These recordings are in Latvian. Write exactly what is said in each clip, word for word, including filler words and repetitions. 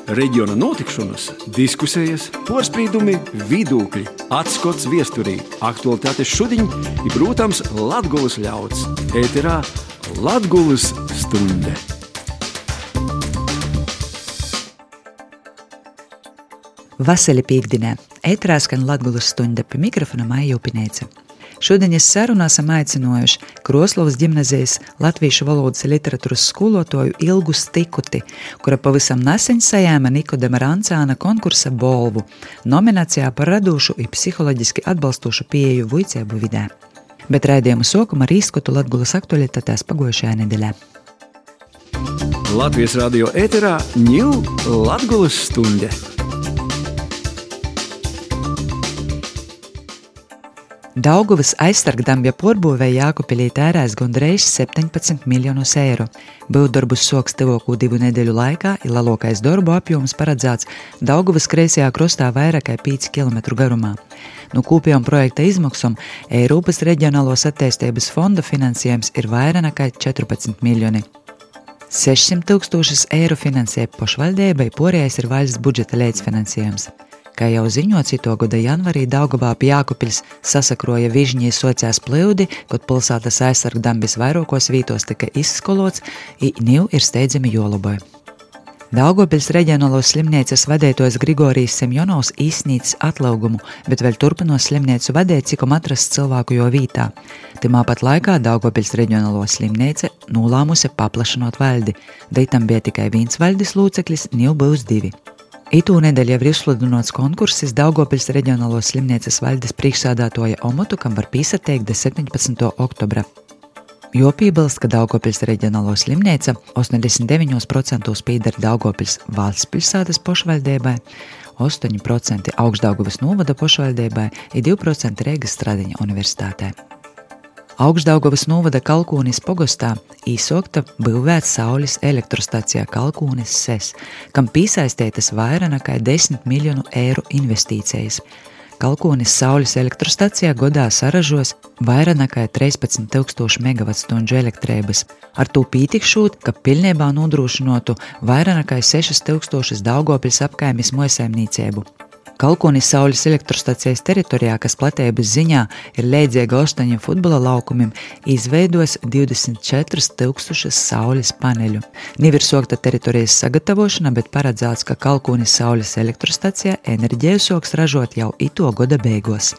Reģiona notikšanas, diskusijas, porspīdumi, vidūkļi, atskots viesturī, aktualitātes šudiņ i, protams, Latgulas ļauds. Ēterā Latgulas stunde. Vasaļa pīkdinē. Ēterā skan Latgulas stunde, pie mikrofona Maija Upineica. Šodienas sarunā esam aicinājuši Kroslovas ģimnazijas latviešu valodas literatūras skolotoju Ilgu Stikuti, kura pavisam nesen sajēma Nikodema Rancāna konkursa bolvu nominācijā par radošu i psiholoģiski atbalstošu pieeju vuicēbu vidē. Bet raidījumu sākumu ar izskatu Latgulas aktualitātēs pagojušajā nedēļā. Latvijas radio ēterā ņū Latgulas stunde. Daugavas aizsargdambja porbūvē Jākupilī tērēs gandrīz septiņpadsmit miljonus eiro. Būvdarbus soks tuvāko divu nedēļu laikā, ir lielākais darbu apjoms paredzēts Daugavas kreisajā krastā vairāk kā pieci kilometru garumā. No kopējām projekta izmaksām Eiropas reģionālos attīstības fonda finansējums ir vairāk nekā četrpadsmit miljoni. sešsimt tūkstošus eiro finansē pašvaldībai, pārējais ir valsts budžeta līdzfinansējums. Kā jau ziņots, ito gada janvarī Daugavā pie Jākupiļs sasakroja Vižņī sociās plyudi, kad pilsētas aizsargdambis vairākos vītos tika izskolots, i niu ir steidzami joloboja. Daugavpils reģionālos slimnīcas vadētojs Grigorijs Semjonovs īsnīcis atlaugumu, bet vēl turpinos slimnīcu vadēt, cikom atrast cilvēku jo vītā. Timā pat laikā Daugavpils reģionālo slimnīca nolāmusi paplašinot valdi, deitam bija tikai viens valdes lūceklis, niu būs divi. Itū nedēļ jau ir izsludinots konkurss Daugavpils reģionālos slimnīcas valdes priekšsādātoja omotu, kam var pīsateikt de septiņpadsmitā oktobra. Jo piebilst, ka Daugavpils reģionālo slimnīca osemdesmit deviņi procenti pīdar Daugavpils valsts pilsētas pašvaldībai, astoņi procenti Augšdaugavas novada pašvaldībai un divi procenti Reigas Stradiņa universitātē. Augšdaugavas novada Kalkūnis pogostā īsokta būvēt saules elektrostacijā Kalkūnis S E S, kam pīsaistētas vairāk nekā desmit miljonu eiro investīcijas. Kalkūnis saules elektrostacijā godā saražos vairāk nekā trīspadsmit tūkstoši megavatstundžu elektrības. Ar to pītikšūt, ka pilnībā nodrošinotu vairāk nekā sešas tūkstošus Daugavpils apkaimes mājsaimniecību. Kalkūnis saules elektrostacijas teritorijā, kas platības ziņā ir līdzīga astoņiem futbola laukumiem, izveidos divdesmit četras tūkstošas saules paneļu. Nav ir sokta teritorijas sagatavošana, bet paredzēts, ka Kalkūnis saules elektrostacijā enerģiju soks ražot jau ito gada beigos.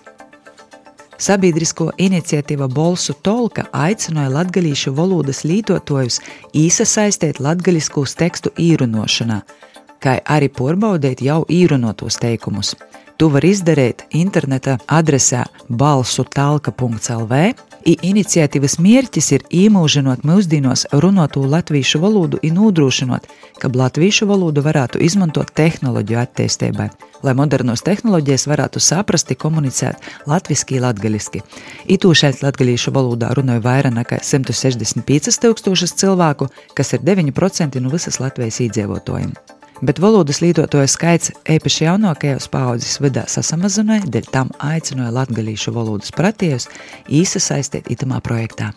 Sabiedrisko iniciatīva Bolsu Tolka aicināja latgalīšu valodas lītotājus īsasaistīt latgaliskos tekstu īrunošanā, kā arī porbaudēt jau īrunotos teikumus. To var izdarīt interneta adresē balsutalka punkts el vē, i iniciatīvas mērķis ir īmūžinot mūsdienos runoto latviešu valodu un nodrošinot, ka latviešu valodu varētu izmantot tehnoloģiju attīstībai, lai modernos tehnoloģijas varētu saprast un komunicēt latviski un latgaliski. Itū šeit latgalīšu valodā runoja vairāk nekā simt sešdesmit pieci tūkstošus cilvēku, kas ir deviņi procenti no visas Latvijas iedzīvotājiem. Bet valodas lītotāju skaits īpaši jaunākajos paaudzes vidā sasamazināja, dēļ tam aicināja latgalīšu valodas pratējus īsasaistīt itamā projektā.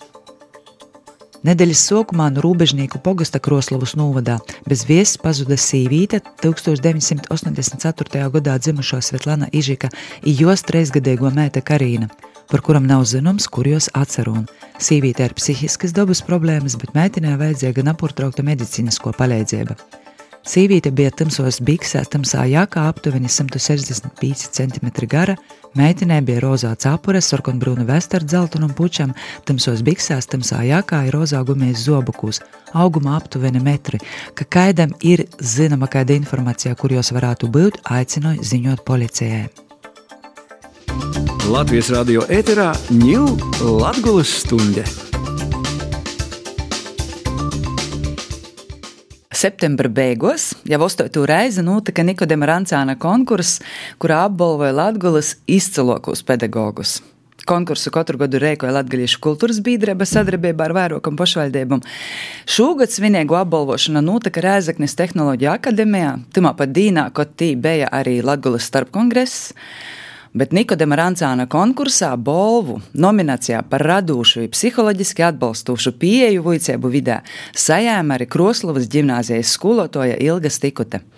Nedēļas sākumā no Rūbežnieku pogasta Kroslovas novadā bez viesis pazuda sīvīte deviņdesmit osemdesmit ceturtajā gadā dzimušo Svetlana Ižika i jos treisgadīgo meita Karīna, par kuram nav zināms, kur jos atcerūn. Sīvīte ir psihiskas dabas problēmas, bet meitinē vajadzēja gan apurtraukta medicīnisko palīdzība. Sīvīte bija tamsos biksēs, tamsā jākā aptuveni simt sešdesmit pieci centimetri gara, meitinē bija rozā capure, sarkanbrūna vesta ar dzeltenum pučam, tamsos biksēs, tamsā jākā ir rozā gumijas zobakūs, auguma aptuveni metri, ka kaidam ir zinama kāda informācija, kur jos varētu būt, aicināja ziņot policijai. Latvijas radio ēterā ņū Latgulas stunde. Septembra beigos jau astoto reizi notika Nikodema Rancāna konkurss, kurā apbalvoja Latgulas izcilākos pedagogus. Konkursu katru gadu rēkoja Latgalīšu kultūras biedrība sadarbībā ar vairākam pašvaldībām. Šogad svinīgu apbalvošana notika Rēzeknes Tehnoloģiju akadēmijā, timā pat dīnā, kad tī bija arī Latgulas starpkongress. Bet Nikodema Rancāna konkursā balvu nominācijā par radošu un psiholoģiski atbalstošu pieeju vuicēbu vidē sajēma arī Kroslovas ģimnāzijas skolotoja Ilga Stikuta.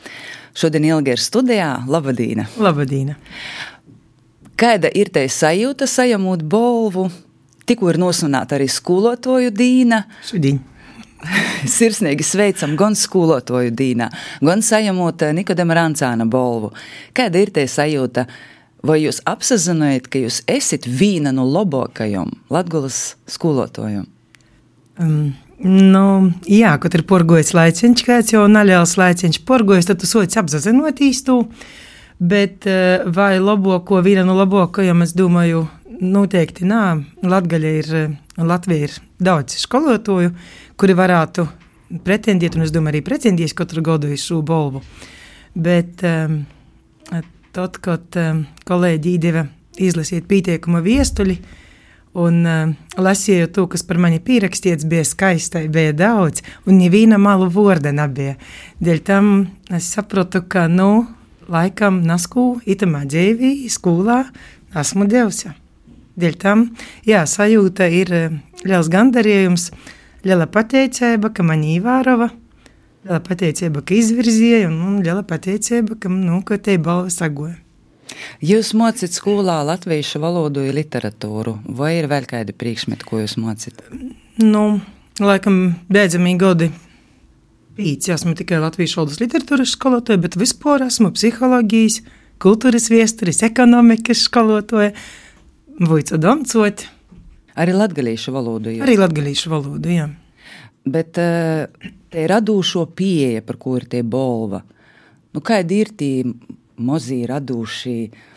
Šodien Ilga ir studijā. Labadīna! Labadīna! Kāda ir te sajūta sajamūt bolvu? Tikko ir nosvinēta arī skolotoju dīna. Šudiņ! Sirsnīgi sveicam gan skolotoju dīnā, gan sajamūt Nikodema Rancāna bolvu. Kāda ir te sajūta? Vai jūs apsazinājat, ka jūs esat vīna no labākajiem Latgulas skolotājiem? Um, nu, jā, kad ir porgojis laiciņš, kāds jau naļēls laiciņš porgojis, tad tu soci apsazinotīs tu, bet vai labāko vīna no labākajiem, es domāju, noteikti nā. Latgaļa ir, Latvija ir daudz skolotāju, kuri varētu pretendiet, un es domāju arī pretendies katru gadu uz šo bolvu. Bet um, tad, kad um, kolēģi īdeva izlasiet pīteikuma viestuļi un um, lasīju to, kas par mani pierakstīts, bija skaistai, bija daudz, un neviena malu vorda nebija. Dēļ tam es saprotu, ka, nu, laikam nasku itamā dzīvī, skolā esmu devsa. Dēļ tam, jā, sajūta ir liels gandarījums, liela pateicība, ka mani īvārova, liela pateicība, ka izvirzīja, un, un liela pateicība, ka, nu, ka te balva sagoja. Jūs mocit skolā latviešu valodu un literatūru, vai ir vēl kādi priekšmeti, ko jūs mocit? Nu, laikam, beidzamī godi pīci, esmu tikai latviešu valodas literatūras skolotāja, bet vispār esmu psiholoģijas, kultūras viesturis, ekonomikas skolotāja, Vojca Domcot. Arī latgalīšu valodu jūs? Arī latgalīšu valodu, jā. Bet te radūšo pieeja, par ko ir tie bolva, nu kādi ir tie mozī radūši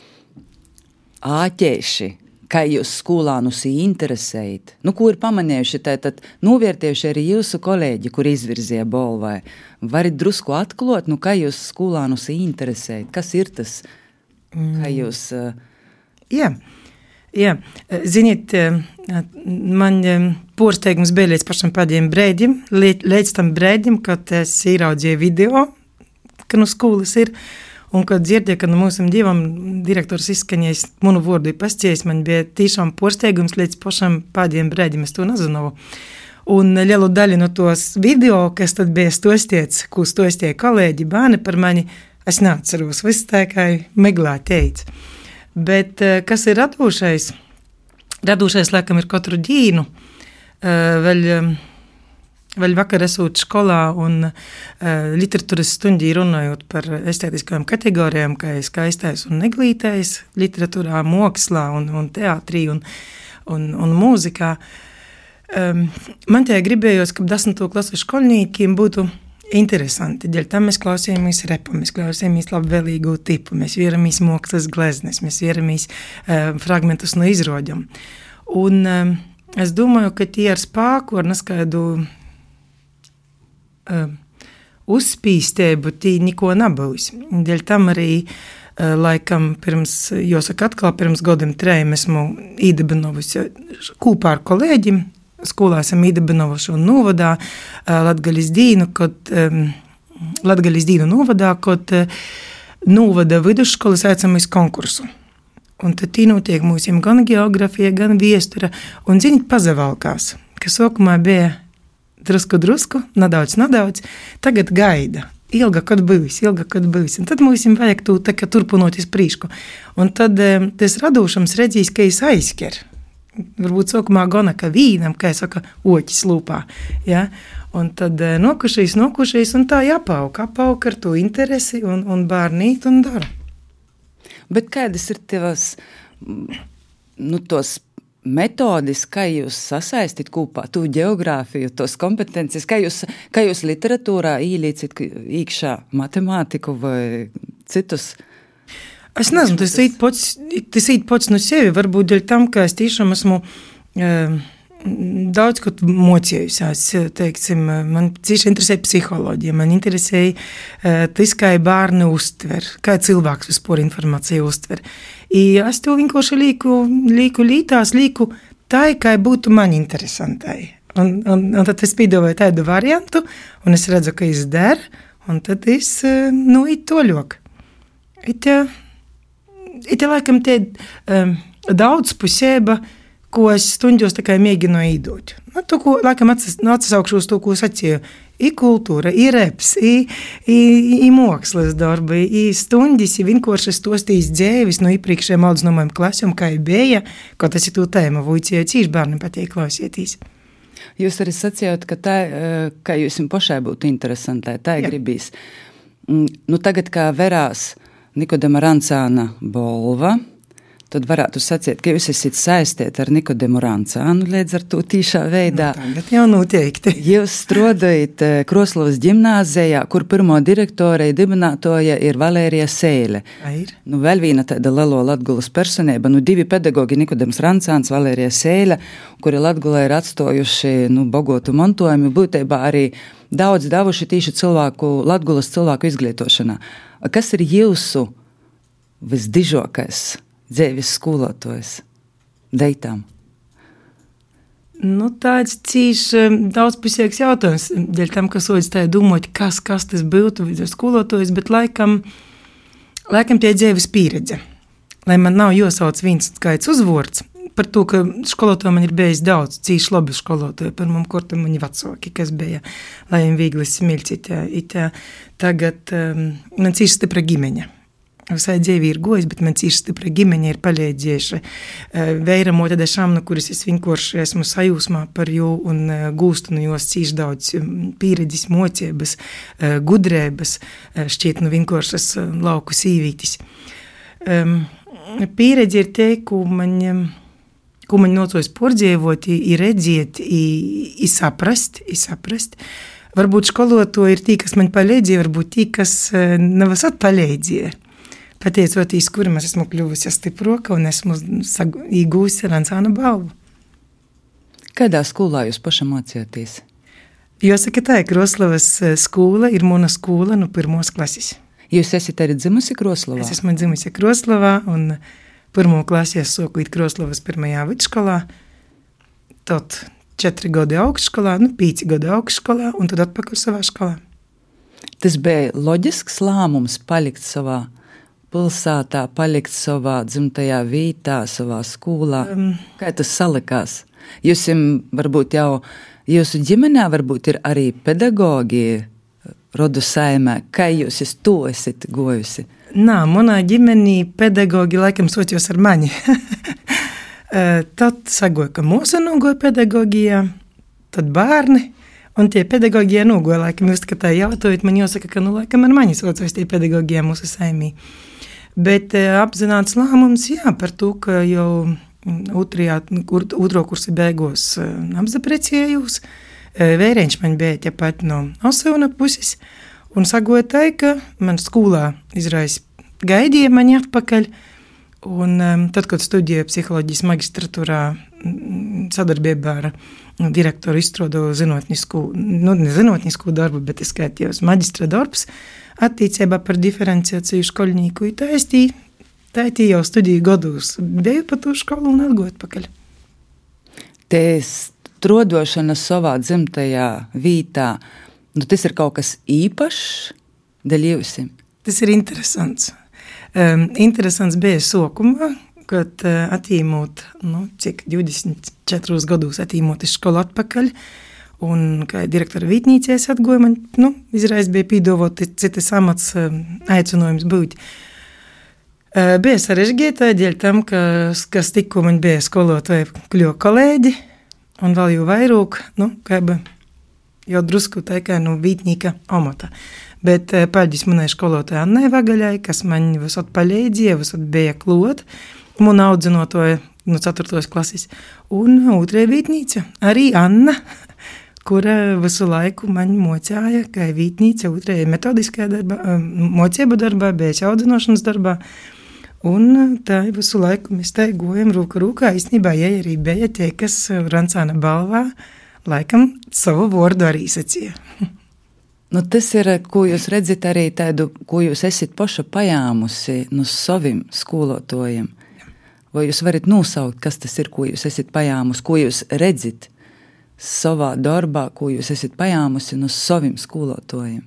āķēši, kā jūs skolānus interesējat? Nu, ko ir pamanējuši, tad novērtējuši arī jūsu kolēģi, kur izvirzīja bolvai? Varat drusku atklot, nu, kā jūs skolānus interesējat? Kas ir tas, kā jūs... Jā. Jā, ziniet, man porsteigums bija līdz pašam pēdējiem brēdim, līdz tam brēdim, kad es īraudzīju video, ka no skolas ir, un kad dzirdēju, ka no mūsam divam direktors izskaņējis manu vordu pasciējis, man bija tiešām porsteigums līdz pašam pēdējiem brēdim, es to nezināju. Un lielu daļu no tos video, kas tad bija stostiets, ko stostīja kolēģi, bērni par mani, es neatceros, viss tā kā meglā teica. Bet kas ir radūšais? Radūšais, laikam, ir katru dīnu. Vēl, vēl vakar esot skolā un literatūras stundī runājot par estētiskajām kategorijām, kā skaistais un neglītais literatūrā, mokslā un, un teātrī un, un, un mūzikā. Man tajā gribējos, ka desmito klasu skolniekiem būtu interesanti, dēļ tam mēs klausījāmies repu, mēs klausījāmies labvēlīgu tipu, mēs vieramies mokslas gleznes, mēs vieramies uh, fragmentus no izroģam. Un uh, es domāju, ka tie ar spāku, ar neskaidu uh, uzspīstēbu, tī niko nebūs. Dēļ tam arī, uh, laikam, pirms, jāsaka atkal, pirms godam trejiem esmu īdibinovusi kūpā ar kolēģim, skolā esam īdibinovuši un novadā Latgaļas dīnu, kad um, Latgaļas dīnu novadā, kad uh, novada vidusskolas aicamies konkursu. Un tad tī notiek mūsiem gan geografija, gan viestura, un ziniet, pazavalkās, ka sokumā bija drusku, drusku, nadaudz, nadaudz, tagad gaida. Ilga, kad būs, ilga, kad būs. Un tad mūsim vajag tu, tā kā turpinoties prīšku. Un tad um, tas radūšams redzīs, ka es aizsker. Varbūt sokumā gana, ka vīnam, kā es saka, oķis lūpā, ja? Un tad nokušīs, nokušīs, un tā jāpauk, apauk ar to interesi, un, un bērnīt, un dara. Bet kādas ir tevas, nu, tos metodis, kā jūs sasaistit kopā to geogrāfiju, tos kompetences, kā jūs, kā jūs literatūrā īlīcit īkšā matemātiku vai citus? Es nezinu, tas ir pats, tas ir pats no sevi, varbūt dēļ tam, ka es tiešām esmu e, daudz, kaut mocējusies, teiksim, man cīši interesē psiholoģija, man interesēja e, tas, kā bērni uztver, kā cilvēks vispār informāciju uztver. I es to vienkārši līku, līku lītās, līku tā, kā būtu man interesantai. Un, un, un tad es piedāvāju tādu variantu, un es redzu, ka es der, un tad es, nu, it toļok. It, it laikam te um, daudz pusēba, ko es stundos tā kā mēģinu īdot. Nu, to, ko, laikam, atsis, nu, atsaukšu uz to, ko sacīju. I kultūra, i reps, i, i, i mākslas darbi, i stundis, i vienkārši stostīs dzēvis no iepriekšējiem audzināmajiem klasēm, kā ir bija, ko tas ir to tēma, vuicēja cīši bērniem patīk klausieties. Jūs arī sacījāt, ka, tā, ka jūs jums pašai būtu interesantai, tā ir gribīs. Nu, tagad, kā verās Nikodema Rancāna bolva, tad varētu sacīt, ka jūs esat saistīti ar Nikodemu Rancānu līdz ar to tīšā veidā. Nu, tagad jau noteikti. Jūs strādājat Kroslavas ģimnāzijā, kur pirmo direktore dibinātoja ir Valērija Seile. Ir. Nu, vēl viena tāda lielo Latgulas personība, nu, divi pedagogi Nikodems Rancāns, Valērija Seile, kuri Latgulā ir atstojuši, nu, bogotu mantojumu, būtībā arī daudz devuši tīši cilvēku, Latgulas cilvēku izglītošanā. Kas ir jūsu visdižokais dzēvis skolotājs deitām? Nu, tāds cīši daudzpusīgs jautājums, dēļ tam, ka soļas tā domāt, kas, kas tas būtu skolotājs, bet laikam, laikam tie dzēvis pieredze. Lai man nav jāsauc viens skaits uzvords, par to, ka skolotāji man ir bijis daudz, cīši labi skolotāji, pirmam kortam mani vecāki, kas bija, lai viņiem viegli smilcīt. Tagad um, man cīši stipra ģimeņa. Visai dzīvi ir gojis, bet man cīši stipra ģimeņa ir palīdzējuši. Veiramot tāda šamna, kuras es vienkārši esmu sajūsmā par jū un gūstu no jos cīši daudz pieredzes, mocības, gudrības, šķiet, nu vienkāršas lauku sīvītis. Pieredze ir te, ko man, ko man nocos pordzēvot, ir redzēt, ir saprast, ir saprast. Varbūt skoloto ir tī, kas man palīdzēja, varbūt tī, kas nav esat palīdzēja. Pateicoties, kuram es esmu kļuvusi stiproka un esmu iegūsi Rancāna balvu. Kādā skolā jūs pašam mācījāties? Jāsaka tā, Kroslavas skola ir mana skola no pirmos klases. Jūs esat arī dzimusi Kroslavā? Es esmu dzimusi Kroslavā un pirmo klasi es soku it Kroslavas pirmajā vidusskolā, tad četri gadi augšskolā, nu pīci gadi augšskolā un tad atpakaļ savā skolā. Tas bija loģisks lēmums palikt savā pilsētā, palikt savā dzimtajā vītā, savā skolā. Um, Kā tas salikās? Jūs varbūt jau, jūsu ģimenē varbūt ir arī pedagogi rodu saimē. Kā jūs es to esat gojusi? Nā, manā ģimenī pedagogi laikam socios ar mani. Tad sagoja, ka mūsu nogoja pedagogijā, tad bērni. Un tie pedagogijā nogoja, laikam jūs, ka tā jautājot, man jāsaka, ka nu laikam ar mani socios tie pedagogijā mūsu saimī. Bet apzināts lēmums, jā, par to, ka jau otrajā, otro kursa beigos apzaprecējos. Vēriņš man bija tepat no Osevna puses, un sagoja tā, ka man skolā izrais gaidīja mani atpakaļ, un tad, kad studēju psiholoģijas magistratūrā sadarbībā ar direktoru izstrādu zinotnisku, nu, ne zinotnisku darbu, bet es skaitījos maģistra darbs, attīcībā par diferenciāciju škoļnieku, tā es tī, tā tī jau studiju gados, biju pa to školu un atgoju atpakaļ. Te strodošana savā dzimtajā vītā, nu tas ir kaut kas īpašs dēļ jūsim? Tas ir interesants. Um, interesants bija sokumā, kad uh, attīmot, nu, cik divdesmit četros gados attīmot iz školu atpakaļ, un kā direktora vītnīcē es atgoju, man, nu, izreiz bija pīdovot citas amats aicinājums būt. Bija sarežģītā dēļ tam, ka, kas tikko man bija skolotāji kļuva kolēģi, un vēl jau vairāk, nu, kā jau drusku tā kā no vītnīka amata. Bet paļģis manai skolotāji Annai Vagaļai, kas man visot palīdzēja, visot bija klot, man audzinotoja no ceturtos klases, un otrajā vītnīca arī Anna, kura visu laiku man mocāja, kā vītnīca otrajā metodiskajā darbā, mocību darbā, bija audzinošanas darbā, un tā visu laiku mēs tā gojam rūka rūkā, īstenībā, ja arī bija tie, kas Rancāna balvā, laikam savu vārdu arī sacīja. Nu, tas ir, ko jūs redzat arī tādu, ko jūs esat paša pajāmusi no saviem skolotojiem. Vai jūs varat nosaukt, kas tas ir, ko jūs esat pajāmusi, ko jūs redzat savā darbā, ko jūs esat pajāmusi no saviem skolotojiem?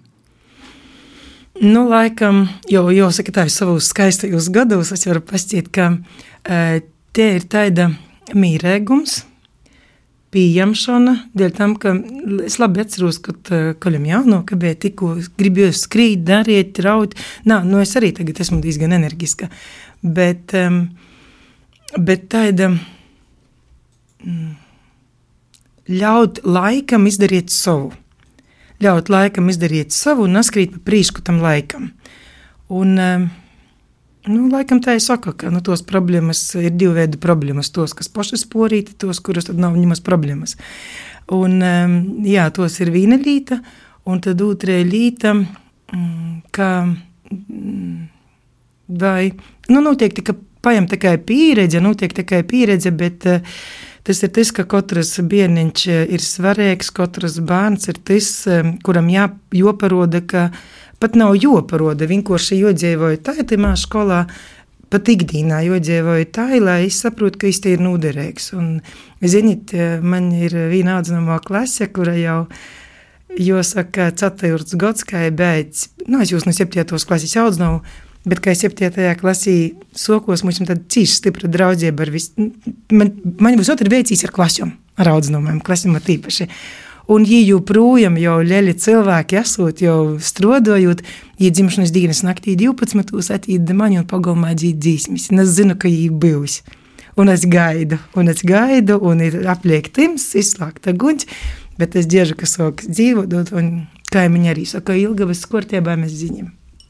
Nu, laikam, jau jāsaka tā, savos skaistajos gados es varu pasciet, ka e, te ir tāda mīrēgums, pieņemšana, dēļ tam, ka es labi atceros, kad kaļam jauno, ka bija tikko gribējos skrīt, darīt, raut. Nā, nu es arī tagad esmu diezgan energiska, bet, um, bet tāda mm, ļaut laikam izdarīt savu. Ļaut laikam izdarīt savu un naskrīt pa prīšku tam laikam. Un, um, nu, laikam tā ir saka, ka nu, tos problēmas ir divi veidi problēmas. Tos, kas paši sporīti, tos, kuras tad nav viņamas problēmas. Un, um, jā, tos ir viena līta, un tad otrē līta, mm, ka mm, vai, nu, notiek tikai paņem tikai pieredze, notiek tikai pieredze, bet uh, tas ir tas, ka katrs bērniņš ir svarīgs, katrs bērns ir tas, um, kuram jā, joparoda, ka pat nav joparoda, vienkārši jodzīvoju tā, tajā skolā, pat ikdīnā jodzīvoju tā, lai es saprotu, ka es te ir noderīgs. Un, ziniet, man ir viena audzināmā klase, kura jau, jāsaka, ceturts gads, kā ir beidz, nu, es jūs no septītos klases audzināju, bet kā septītajā klasī sokos, mums ir tāda cīši stipra draudzība ar visu, man, man visot ir veicīs ar klasjom, ar audzināmajiem klasjom tīpaši. Un viņi joprojām jau ļeļi cilvēki esot, jau strodojot, ja dzimšanas dienas naktī divpadsmitos attīda mani un pagalmā dzīt dzīsmis. Un es zinu, ka viņi būs. Un es gaidu, un es gaidu, un ir apliek tims, izslāgta guņš, bet es dziežu, ka sāk dzīvot, un kaimiņi arī saka, Ilgavas skortiebā mēs ziņam.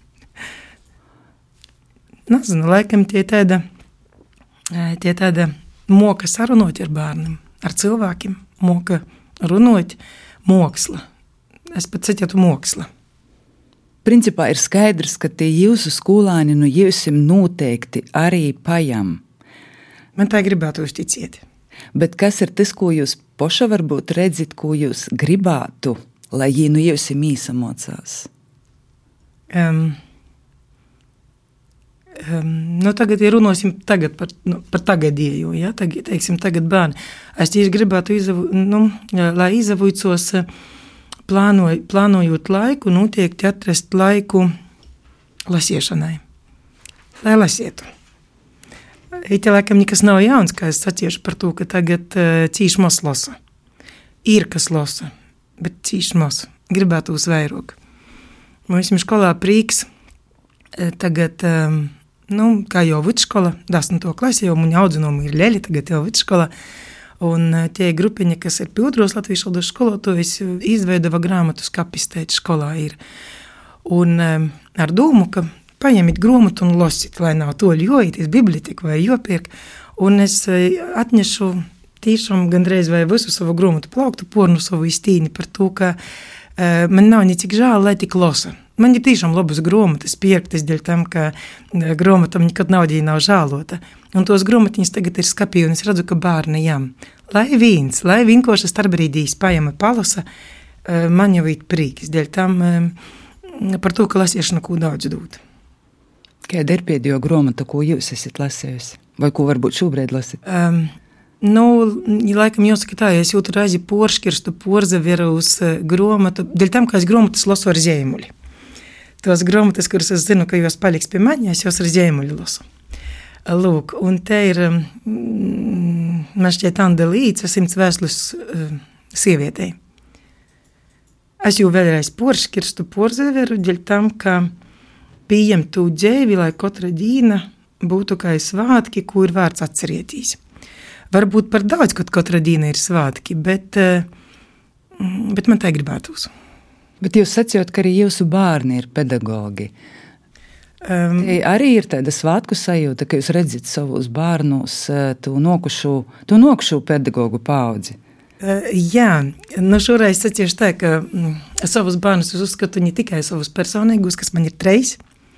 Nezinu, laikam tie tāda, tie tāda moka sarunot ar bērniem, ar cilvēkiem, moka runot moksla. Es pat saķētu moksla. Principā ir skaidrs, ka tie jūsu skolāni nu jūsim noteikti arī pajam. Man tā gribētu uzticēt. Bet kas ir tas, ko jūs poša varbūt redzit, ko jūs gribētu, lai jī nu jūsim īsamocās? Um, um, nu tagad ir runosim tagad par, nu, par tagadēju, ja? Tagad, teiksim, tagad bērni. Es tieši gribētu, izavu, nu, lai izavuicos plānoj, plānojot laiku, noteikti atrast laiku lasiešanai. Lai lasietu. Ite laikam nekas nav jauns, kā es saciešu par to, ka tagad uh, cīši mos lasa. Ir kas lasa, bet cīši mos. Gribētu uz vairāk. Mums ir skolā prīks, tagad, um, nu, kā jau vidškola, desmito klasi, jau muņa audzinomi ir ļeļi, tagad jau vidškola. Un uh, tie grupiņi, kas ir pildros latviešu valodas skolotojus, izveidova grāmatus kapistēt skolā ir. Un um, ar domu, ka paņemit grāmatu un losit, lai nav to ļojities biblioteku vai jopirk. Un es atnešu tiešām gandreiz vai visu savu grāmatu plauktu, pornu savu iztīni par to, ka uh, man nav necik žēl, lai tik losa. Man ir tiešām labas grāmatas pirktas dēļ tam, ka grāmatam nekad naudī nav žēlota. Un tos grāmatiņas tagad ir skapī, un es redzu, ka bērni jām. Lai viens, lai vienkārši starpbrīdīs paņema palasa, uh, man jau ir prīks dēļ tam uh, par to, ka lasiešana ko daudz dod. Kāda ir pēdējo grāmata, ko jūs esat lasējusi? Vai ko varbūt šobrīd lasīt? Um, nu, laikam jāsaka tā, ja es jūtu reizi porškirstu porzaveru uz grāmatu, dēļ tam, ka es grāmatas lasu ar zīmuļi. Tos grāmatas, kuras es zinu, ka jūs paliks pie mani, es jūs ar zīmuļi lasu. Lūk, un te ir, mm, man šķiet, Anda Līca, simts vēslis uh, sievietei. Es jau vēlreiz porškirstu porzaveru, dēļ tam, ka pieņem tu dzēvi, lai katra dīna būtu kā svātki, ko ir vārds atcerētīs. Varbūt par daudz, kad katra dīna ir svātki, bet, bet man tā gribētos. Bet jūs sacījāt, ka arī jūsu bērni ir pedagogi. Um, Te arī ir tāda svātku sajūta, ka jūs redzat savus bērnus, tu nokušu, tu nokušu pedagogu paudzi. Uh, jā, nu šoreiz sacīšu tā, ka mm, savus bērnus es uzskatu ne tikai savus personīgus, kas man ir trejs,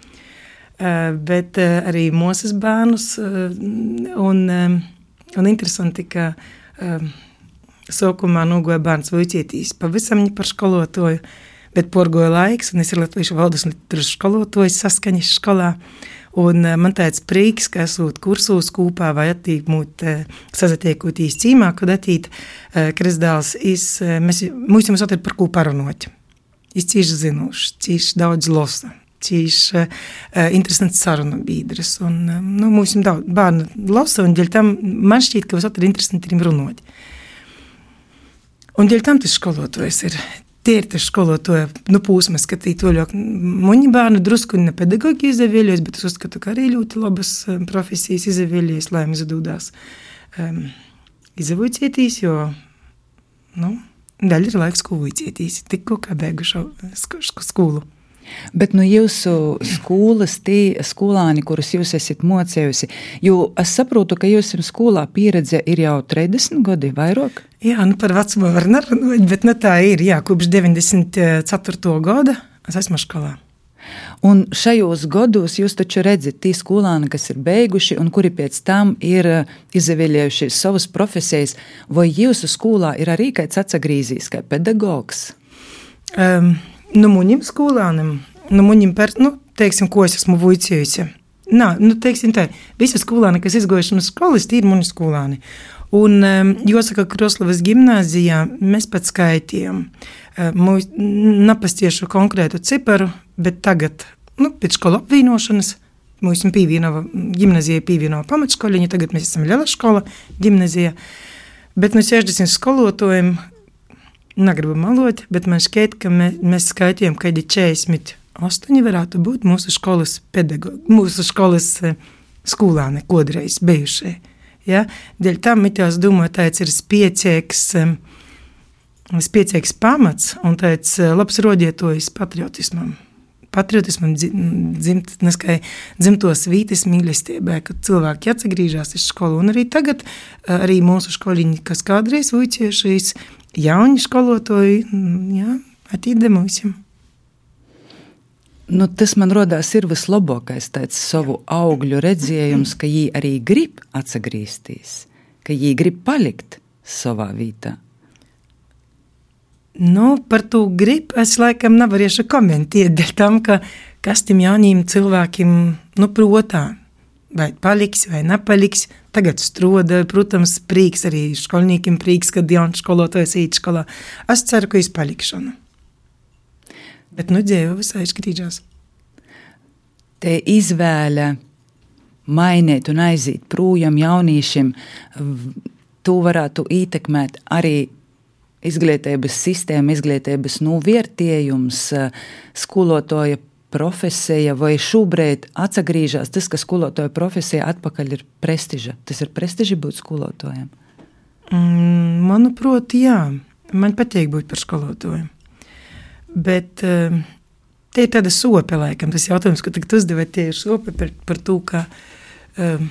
Uh, bet uh, arī mūsas bērnus, uh, un, um, un interesanti, ka uh, sākumā nogoja bērns vicētīs pavisam ne par skolotoju, bet porgoja laiks, un es ir latviešu valodas un literatūras skolotājs saskaņas skolā, un uh, man tāds prieks, ka esot kursos kūpā vai attīmūt uh, sazatiekotīs cīmā, kad attīt uh, Krisdāls, is, uh, mēs, mums jums atver par ko parunot. Es cīši zinoši, cīši daudz losa. Cīši uh, interesants saruna bīdras. Un, uh, nu, mums ir daudz bērnu lasa, un dēļ tam man šķiet, ka visot ir interesanti ir runot. Un dēļ tam tas skolotojas ir. Tie ir tas skolotoja, nu, pūsmas skatīt to ļoti. Muņi bērnu drusku ne pedagogi izdevēļos, bet es uzskatu, ka arī ļoti labas profesijas izdevēļos, lai mums dūdās um, izdevucietīs, jo, nu, daļa ir laiks, ko vuicietīs, tikko kā beigušo skolu. Bet nu jūsu skolas, tī skolāni, kurus jūs esat mocējusi, jo es saprotu, ka jūs skolā pieredze ir jau trīsdesmit gadi vairāk? Jā, nu par vecumu var nerunāt, bet nu tā ir, jā, kopš deviņdesmit ceturtā gada es esmu skolā. Un šajos gados jūs taču redzat tī skolāni, kas ir beiguši un kuri pēc tam ir izvēlējuši savas profesijas, vai jūsu skolā ir arī kāds atsagrīzīs, kā pedagogs? Um, Nu, muņim skolānim, nu, muņim, per, nu, teiksim, ko es esmu vuicējusi. Nā, nu, teiksim tā, visi skolāni, kas izgojuši no skolas, tie ir muņi skolāni. Un, um, jāsaka, Kroslavas gimnāzijā mēs pat skaitījām. Uh, mūs, napastiešu konkrētu ciparu, bet tagad, nu, pēc skolu apvienošanas, mūs pīvienova, gimnāzijai pīvienova pamatskoliņa, tagad mēs esam liela skola gimnāzijā. Bet no sešdesmit skolotājiem, negribu malot, bet man šķiet, ka mē, mēs skaitījām, ka četrdesmit astoņi varētu būt mūsu skolas pedagogi, mūsu skolas skolāni kodreiz bijušie. Ja? Dēļ tam, es domāju, tāds ir spiecīgs, spiecīgs pamats un tāds labs rodietojs patriotismam. Patriotismam dzimt, neskai, dzimtos vītis mīlestībai, kad cilvēki atsagrīžās iz skolu. Un arī tagad, arī mūsu skoliņi, kas kādreiz vuiciešies, jauni skolotoji, jā, attīde mūsim. Nu, tas man rodās ir vislabākais tāds savu augļu redzējums, ka jī arī grib atsagrīstīs, ka jī grib palikt savā vītā. Nu, par to grib, es laikam nevariešu komentēt, dēļ tam, ka kas tiem jauniem cilvēkiem, nu, protā, vai paliks, vai nepaliks, tagad stroda, protams, prīks arī skolniekiem prīks, kad jauns skolotājs īt skolā. Es ceru, ka es palikšanu. Bet, nu, dzēva visai škrīdžās. Te izvēle mainīt un aiziet projām jaunīšiem, tu varētu ietekmēt arī izglītības sistēma, izglītības novērtējums, skolotāja profesija, vai šobrīd atsagrīžās tas, ka skolotāja profesija atpakaļ ir prestiža. Tas ir prestiži būt skolotājiem? Mm, manuprāt, jā. Man patīk būt par skolotāju. Bet uh, te ir tāda sope, laikam. Tas jautājums, ko tagad uzdevat, tie ir sope par, par to, ka uh,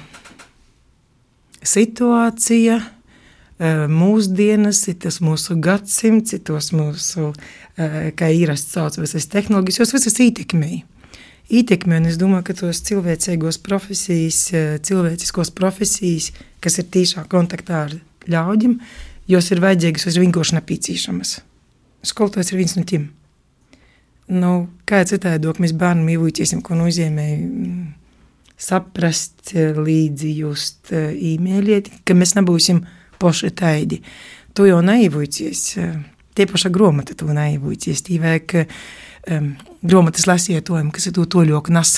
situācija, mūsdienas, ir tas mūsu gadsimts, ir tos mūsu, kā īrasts sauc, visas tehnoloģijas, jos visas ietekmēja. Ietekmē, un es domāju, ka tos cilvēcīgos profesijas, cilvēciskos profesijas, kas ir tīšā kontaktā ar ļaudžiem, jos ir vajadzīgas, jos ir vienkārši nepieciešamas. Skolotājs ir viens no tiem. Nu, kā citādāk mēs bērnam ievūķiesim, ko nozīmē saprast, līdzi just īmēliet, ka mēs nebūsim poši taidi. Tu jau neivūcies. Tie paša gromata tu neivūcies. Tī vajag um, gromatas lasietojumi, kas ir tu toļoku nas.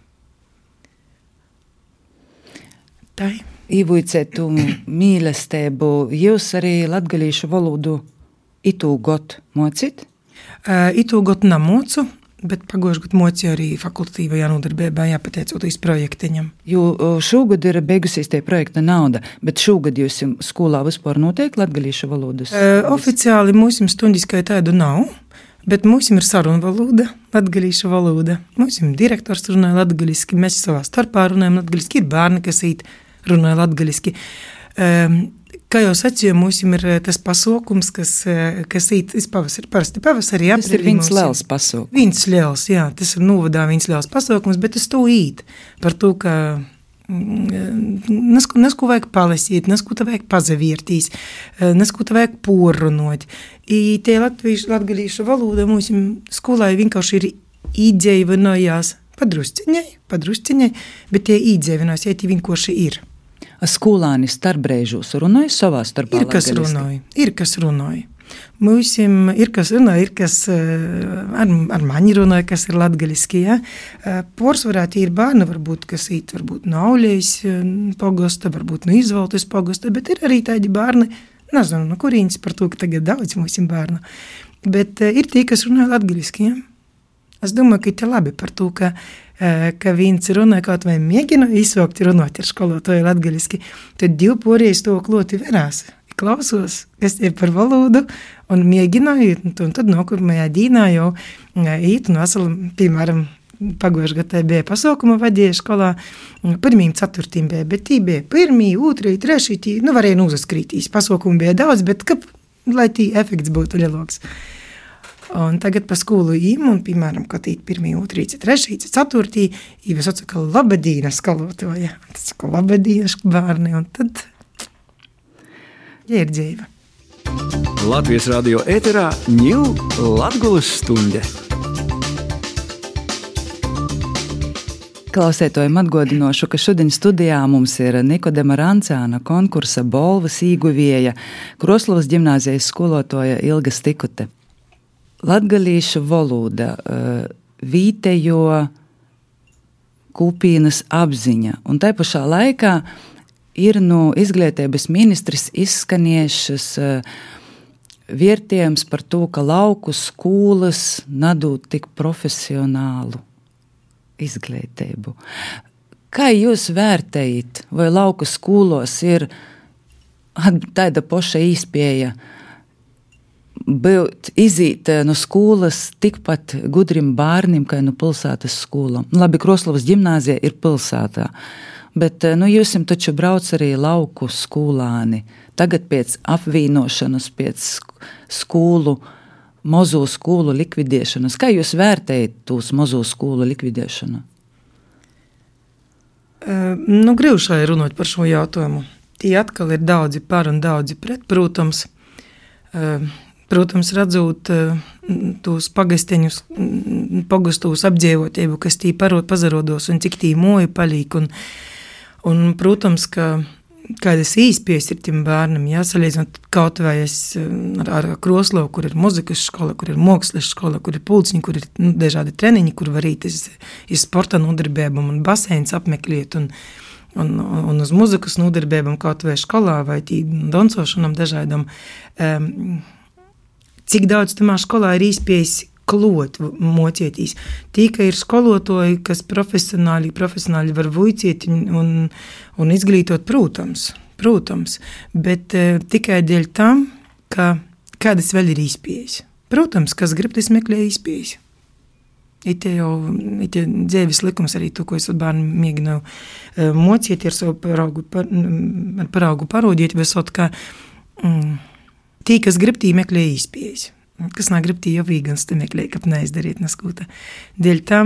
Tai. Īvūcēt tu mīlestību. Jūs arī latgalīšu valodu itū got mocit? Uh, itū got namocu, bet pagošu gadu mocīju arī fakultatīvajā nodarbībā, jāpateicoties projektiņam. Jo šogad ir beigusies tie projekta nauda, bet šogad jūs skolā vispār notiek latgalīšu valodas? Uh, oficiāli mūsim stundiskai tādu nav, bet mūsim ir saruna valoda, latgalīšu valoda. Mūsim direktors runāja latgaliski, mēs savā starpā runājam latgaliski, ir bērni, kas īt runāja latgaliski. Um, Kā jau sacīju, mums ir tas pasaukums, kas, kas īt pavasarī, parasti pavasarī. Tas ir viens liels pasaukums. Viens liels, jā, tas ir novadā viens liels pasaukums, bet es to īt par to, ka nesku, nesku vajag palasīt, nesku te vajag pazaviertīs, nesku te vajag porrunot. I tie latviešu, latgalīšu valoda mums skolai vienkārši ir īdzēvinājās padrusciņai, padrusciņai, bet tie īdzēvinās, ja tie vienkārši ir. Skolāni starpbrēžos runāja savā starpā? Ir kas runāja, ir kas runāja. Mūsim ir kas runāja, ir kas ar, ar maņi runāja, kas ir latgaliski, ja. Porsvarā tie ir bērni, varbūt, kas īt, varbūt no Auļejas pogosta, varbūt no Izvaltes pogosta, bet ir arī tādi bērni Nezinu, no kurīņas par to, ka tagad daudz mūsim bērnu. Bet uh, ir tie, kas runā latgaliski, ja? Es domāju, ka ir labi par to, ka, uh, ka viens runā kaut vai mēģina izsaukt runāt ar skolotāju latgaliski, tad divi porējas to kloti verās. Klausos, kas ir par valodu, un mēģināju, un tad nokurmajā dīnā jau īt, un veselu, piemēram, pagojuši gadā bija pasaukuma vadīja skolā, pirmīm ceturtīm bija, bet tī bija pirmī, otrī, trešī, tī, nu varēja uzaskrītīs, pasaukumu bija daudz, bet kap, lai tī efekts būtu lielāks. Un tagad pa skolu īm, un, piemēram, kad īt pirmī, otrī, trešī, ceturtī, īves atsaka labadīna skalotoja, tas saka labadīna bērni, un tad... Ja ir dzīve. Latvijas radio ēterā ņū Latgulas stunde. Klausētojiem atgādināšu, ka šodien studijā mums ir Nikodema Rancāna konkursa balvas īguvieja, Kroslovas ģimnāzijas skolotāja Ilga Stikute. Latgalīšu valoda, vītejo kūpīnas apziņa, un tai pašā laikā ir no izglītības ministrs izskanējušas uh, vērtējums par to, ka lauku skolas nadod tik profesionālu izglītību. Kā jūs vērtējat, vai lauku skolos ir tāda paša īspēja būt izīt no skolas tikpat gudrim bērnim, kā no pilsētas skolam? Labi, Kroslovas ģimnāzija ir pilsētā. Bet, nu, jūs jums taču brauc arī lauku skolāni. Tagad pēc apvīnošanas, pēc skolu, mazo skolu likvidēšanas. Kā jūs vērtējat tūs mazo skolu likvidēšanu? Uh, nu, gribšai runāt par šo jautājumu. Tie atkal ir daudzi par un daudzi pret, protams. Uh, protams, redzot uh, tūs pagasteņus, pagastūs apdzīvotību, kas tī parod pazarodos un cik tī moji palīk un Un, protams, ka kādas īspējas ir tiem bērnam, jāsalīdzinot kaut vai es ar, ar Kroslovu, kur ir muzikas skola, kur ir mākslas skola, kur ir pulciņi, kur ir nu, dažādi treniņi, kur var īt iz, iz sporta nodarbībām un baseins apmeklēt un, un, un uz muzikas nodarbībām kaut vai skolā vai tī dancošanam dažādam. Um, cik daudz tamā skolā ir īspējas klot mocietīs. Tīka ir skolotoji, kas profesionāli, profesionāli var vuiciet un, un izglītot, protams, protams, bet uh, tikai dēļ tam, ka kādas vēl ir īspējas. Protams, kas grib, tas meklē īspējas. Ite jau, ite dzēvis likums arī to, ko es bērnu mēģināju uh, mociet ar savu paraugu, par, ar paraugu parodiet, vesot, ka mm, tī, kas grib, tī meklē īspējas. Kas nā grib tī jau vīgans, te meklēja, kap neizdarīt neskūta. Dēļ tam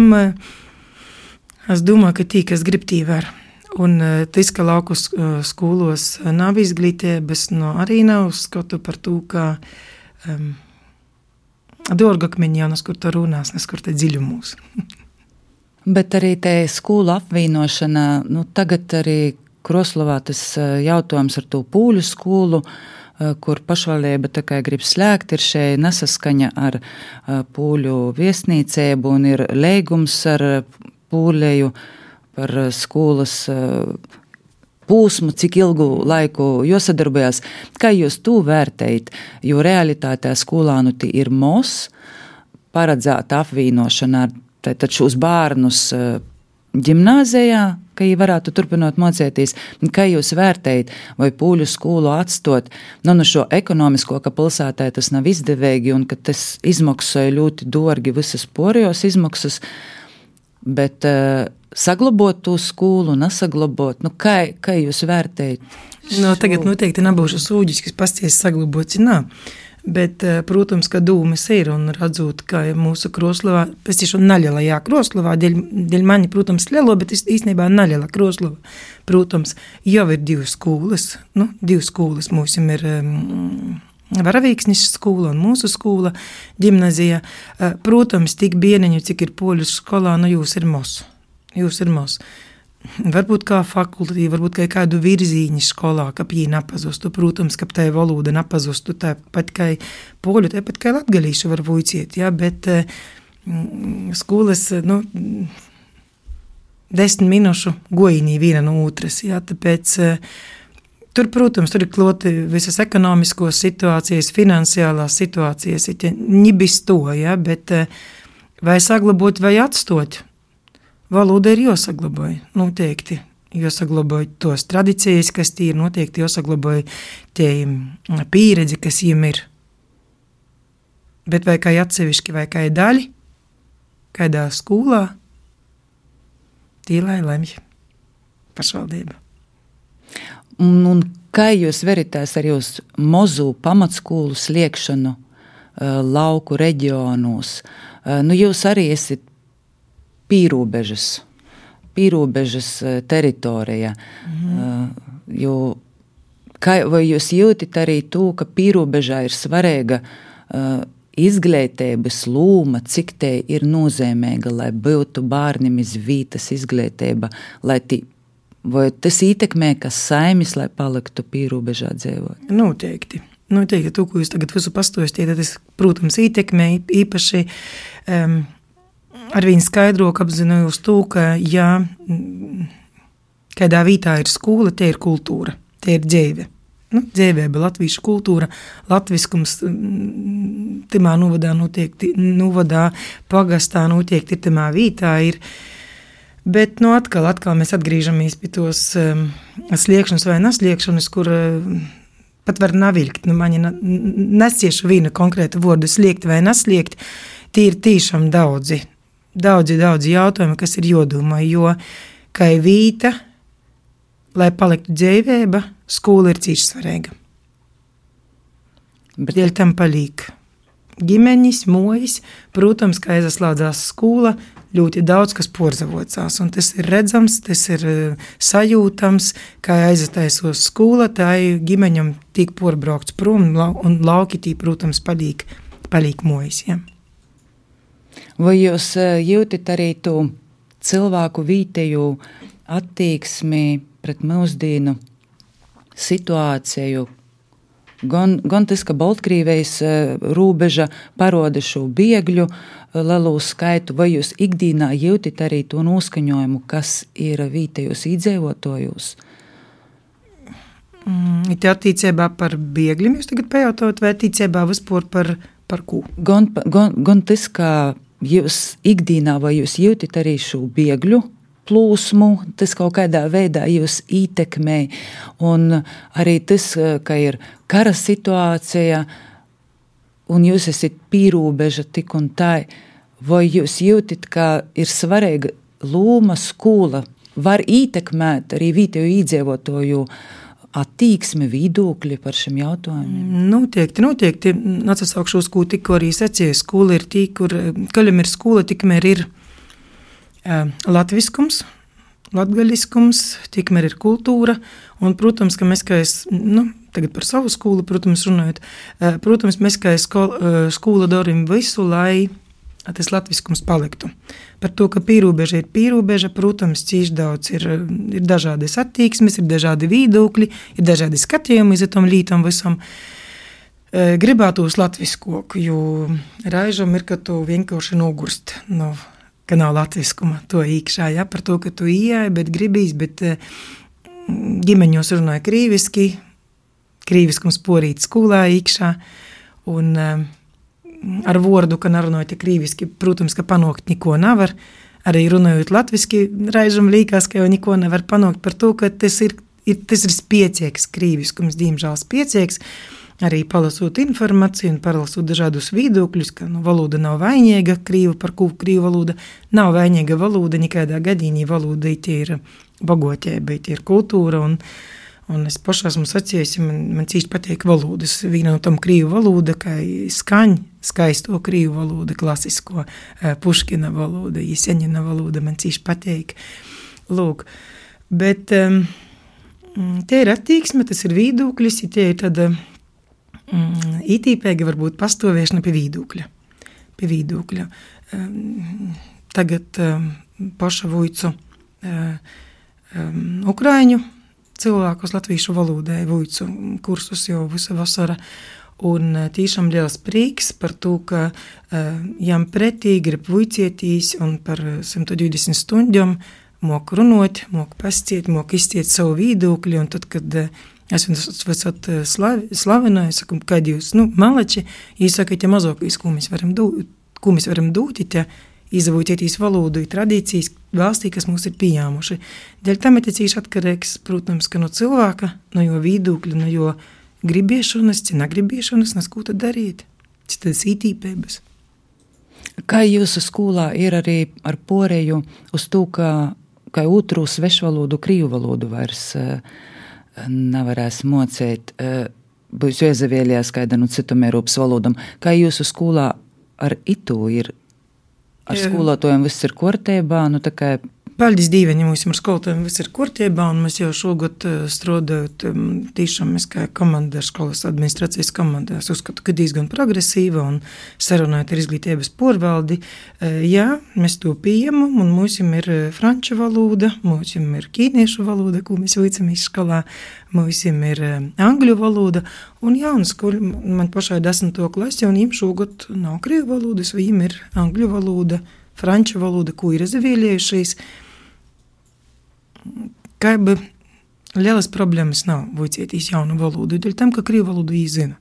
es domāju, ka tī, kas grib, tī var. Un tas, ka lauku skolos nav izglītības, no arī nav skatu par to, ka um, dārgakmeņi jau neskur to runās, neskur te dziļumos. Bet arī te skolu apvīnošana, nu tagad arī Kroslovā tas jautājums ar to pūļu skolu, kur pašvaldība tā kā grib slēgt, ir šeit nesaskaņa ar pūļu viesnīcēbu un ir leigums ar pūļeju par skolas pūsmu, cik ilgu laiku jūs sadarbojās. Kā jūs to vērtējat? Jo realitātē skolānu tī ir mos, paredzēta apvīnošana, taču uz bērnus ģimnāzijā, ka viņi varētu turpināt mocēties. Kā jūs vērtējat, vai pūļu skolu atstot nu, no šo ekonomisko, ka pilsētē tas nav izdevīgi un ka tas izmaksāja ļoti dārgi visas porējos izmaksas, bet uh, saglabot to skolu, nesaglabot, nu kā, kā jūs vērtējat? No, tagad noteikti nebūšu sūģis, kas pasties saglabot, nā. Bet, protams, ka dūmes ir un redzot, ka mūsu Kroslovā, pēc tiešām naļelajā Kroslovā, dēļ, dēļ mani, protams, lielo, bet īstenībā naļela Kroslova, protams, jau ir divas skolas, nu, divas skolas mūsim ir um, Varavīksnis skola un mūsu skola, ģimnazija. Uh, protams, tik bieneņu, cik ir poļu skolā, nu, jūs ir mos, jūs ir mos. Varbūt kā fakultatīva, varbūt kā kādu virzīņu skolā, kap jī napazustu, protams, kap tai valoda napazustu, tāpat kā poļu, tāpat kā latgalīšu var vuiciet, ja, bet mm, skolas, nu, desmit minūšu gojinī viena no otras, ja, tāpēc tur, protams, tur ir kloti visas ekonomiskos situācijas, finansiālās situācijas, ir ņibis to, ja, bet vai saglabot vai atstot, valoda ir jāsaglabāj, noteikti. Jāsaglabāj tos tradīcijas, kas tie ir, noteikti jāsaglabāj tie pieredzi, kas jiem ir. Bet vai kā atsevišķi, vai kā daļi, kādā skolā, tie lai lemj pašvaldība. Un, un kā jūs veritās ar jūs mozu pamatskolu sliekšanu uh, lauku reģionos? Uh, nu jūs arī esat pīrobežas. Pīrobežas teritorija, mm. jo kā, vai jūs jūtat arī to, ka pīrobežā ir svarīga uh, izglītības lūma, cik te ir nozīmīga, lai būtu bārnim iz vītas izglītība, lai tī, vai tas ietekmē, kas saimis, lai paliktu pīrobežā dzīvot? Noteikti. Noteikti to, ko jūs tagad visu pastostiet, tas, protams, ietekmē īpaši um, ar viņu skaidro, ka apzinājos to, ka, ja kādā vītā ir skola, te ir kultūra, te ir dzīve. Nu, dzīvēba, latviešu kultūra, latviskums timā novadā notiekti, novadā pagastā notiekti timā vītā ir. Bet, nu, atkal, atkal mēs atgriežamies pie tos um, sliekšanas vai nesliekšanas, kur uh, pat var navilkt. Nu, mani nesiešu vienu konkrētu vordu sliekt vai nesliekt, tie ir tīšām daudzi. Daudzi, daudzi jautājumi, kas ir jodomā, jo, kā vīta, lai paliktu dzīvēba, skola ir cīši svarīga. Bet dēļ tam palīk ģimeņis, mojas, protams, kā aizslādzās skola, ļoti daudz, kas porzavocās, un tas ir redzams, tas ir sajūtams, kā aiztaisos skola, tā ģimeņam tiek porbraukts prom, un lauki tī, protams, palīk, palīk mojas, ja. Vai jūs jūtat arī to cilvēku vītēju attieksmi pret mūsdienu situāciju? Gan, gan tas, ka Baltkrīvejas rūbeža paroda šo biegļu lielu skaitu, vai jūs ikdīnā jūtat arī to noskaņojumu, kas ir vītējos iedzīvotājos? Mm, ir attiecībā par biegļiem jūs tagad pajautot, vai attiecībā vispār par, par ko? Gan, gan, gan tas, ka jūs ikdīnā vai jūs jūtat arī šo biegļu plūsmu, tas kaut kādā veidā jūs ietekmē, un arī tas, ka ir kara situācija, un jūs esat pīrobeža tik un tā, vai jūs jūtat, ka ir svarīga loma skola, var ietekmēt arī vietējo iedzīvotāju attieksmi, viedokļi par šiem jautājumiem? Noteikti, noteikti. Atsaukšos, ko tikko arī secēju. Skola ir tī, kur, kaļam ir skola, tikmēr ir uh, latviskums, latgaļiskums, tikmēr ir kultūra, un, protams, ka mēs, kā es, nu, tagad par savu skolu, protams, runājot, uh, protams, mēs, kā es skola, uh, skola darim visu, lai tas latviskums paliktu. Par to, ka pīrobeža ir pīrobeža, protams, cīši daudz ir, ir dažādas attieksmes, ir dažādi viedokļi, ir dažādi skatījumi iz tam lītam visam. E, gribētos latviskoku, jo raižam ir, ka tu vienkārši nogurst, nu, ka nav latviskuma to īkšā, ja, par to, ka tu ieej, bet gribīs, bet e, ģimeņos runāja krīviski, krīviskums porīt skolā īkšā, un e, ar vordu, ka narunājot krīviski, protams, ka panākt neko nevar, arī runājot latviski, raižam līkās, ka jau neko nevar panākt par to, ka tas ir, ir, tas ir spiecieks krīviskums, diemžēl spiecieks, arī palasot informāciju un palasot dažādus viedokļus, ka nu, valoda nav vainīga, krīva par ko krīva valoda, nav vainīga valoda, nekādā gadījumā valoda tie ir bagātība, tie ir kultūra, un Un es pašā esmu sacījusi, man, man cīši patīk valodas. Viena no tam krīvu valoda, kā skaņ, skaisto krīvu valoda, klasisko, Puškina valoda, Jeseņina valoda, man cīši patīk. Lūk, bet um, te ir attieksme, tas ir viedokļis, te ir tāda um, itīpēga varbūt pastāvēšana pie viedokļa. Pie viedokļa. Um, tagad um, paša vujcu um, um, Ukraiņu cilvēkus latviešu valodai vujcu kursus jau visa vasara, un tīšām liels prieks par to, ka uh, jām pretī grib vujcietīs un par simt divdesmit stundām mok runot, mok pasciet, mok izciet savu viedokļu, un tad, kad uh, Es viņus esat slavenāju, saku, kad jūs, nu, malači, jūs sakat, ja mazākais, ko mēs varam dūt, ko mēs varam dūt, ja izavūtietīs valodu, tradīcijas valstī, kas mūs ir pieņēmuši. Dēļ tam ir cīši atkarīgs, protams, ka no cilvēka, no jo vīdūkļa, no jo gribiešanas, ci negribiešanas, nes ko tad darīt? Ci tad ītīpēbas. Kā jūsu skolā ir arī ar poreju uz to, ka, ka otru svešvalodu, krīvu valodu vairs uh, nevarēs mocēt, uh, būs jāizavieļās kāda no citam Eiropas valodam. Kā jūsu skolā ar itu ir? Ar skolotājiem viss ir kārtībā, nu tā kā... Paldies Dīveņi, mums ar skolotājiem viss ir kārtībā, un mēs jau šogad strādājot tīšām mēs kā komanda, skolas administrācijas komanda, es uzskatu, ka diezgan progresīva un sarunājot ar izglītības porvaldi. Jā, mēs to pieņemam, un mums ir franču valoda, mums ir ķīniešu valoda, ko mēs vicamies skolā, mums ir angļu valoda, un jā, un skoli, man pašai desmito klasi, un viņiem šogad nav krievu valodas, viņiem ir angļu valoda, franču valoda, ko ir izvēlējušies. Kā бы lielas problēmas nav vocietīs jaunu valodu, dēļ tam, ka krievu valodu īzina.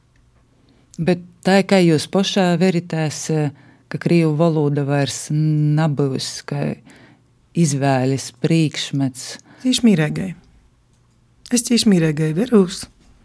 Bet tā, kā jūs pašā veritēs, ka krievu valoda vairs nebūs, ka izvēles priekšmets? Tieši mīrēgai. Es tieši mīrēgai verūs.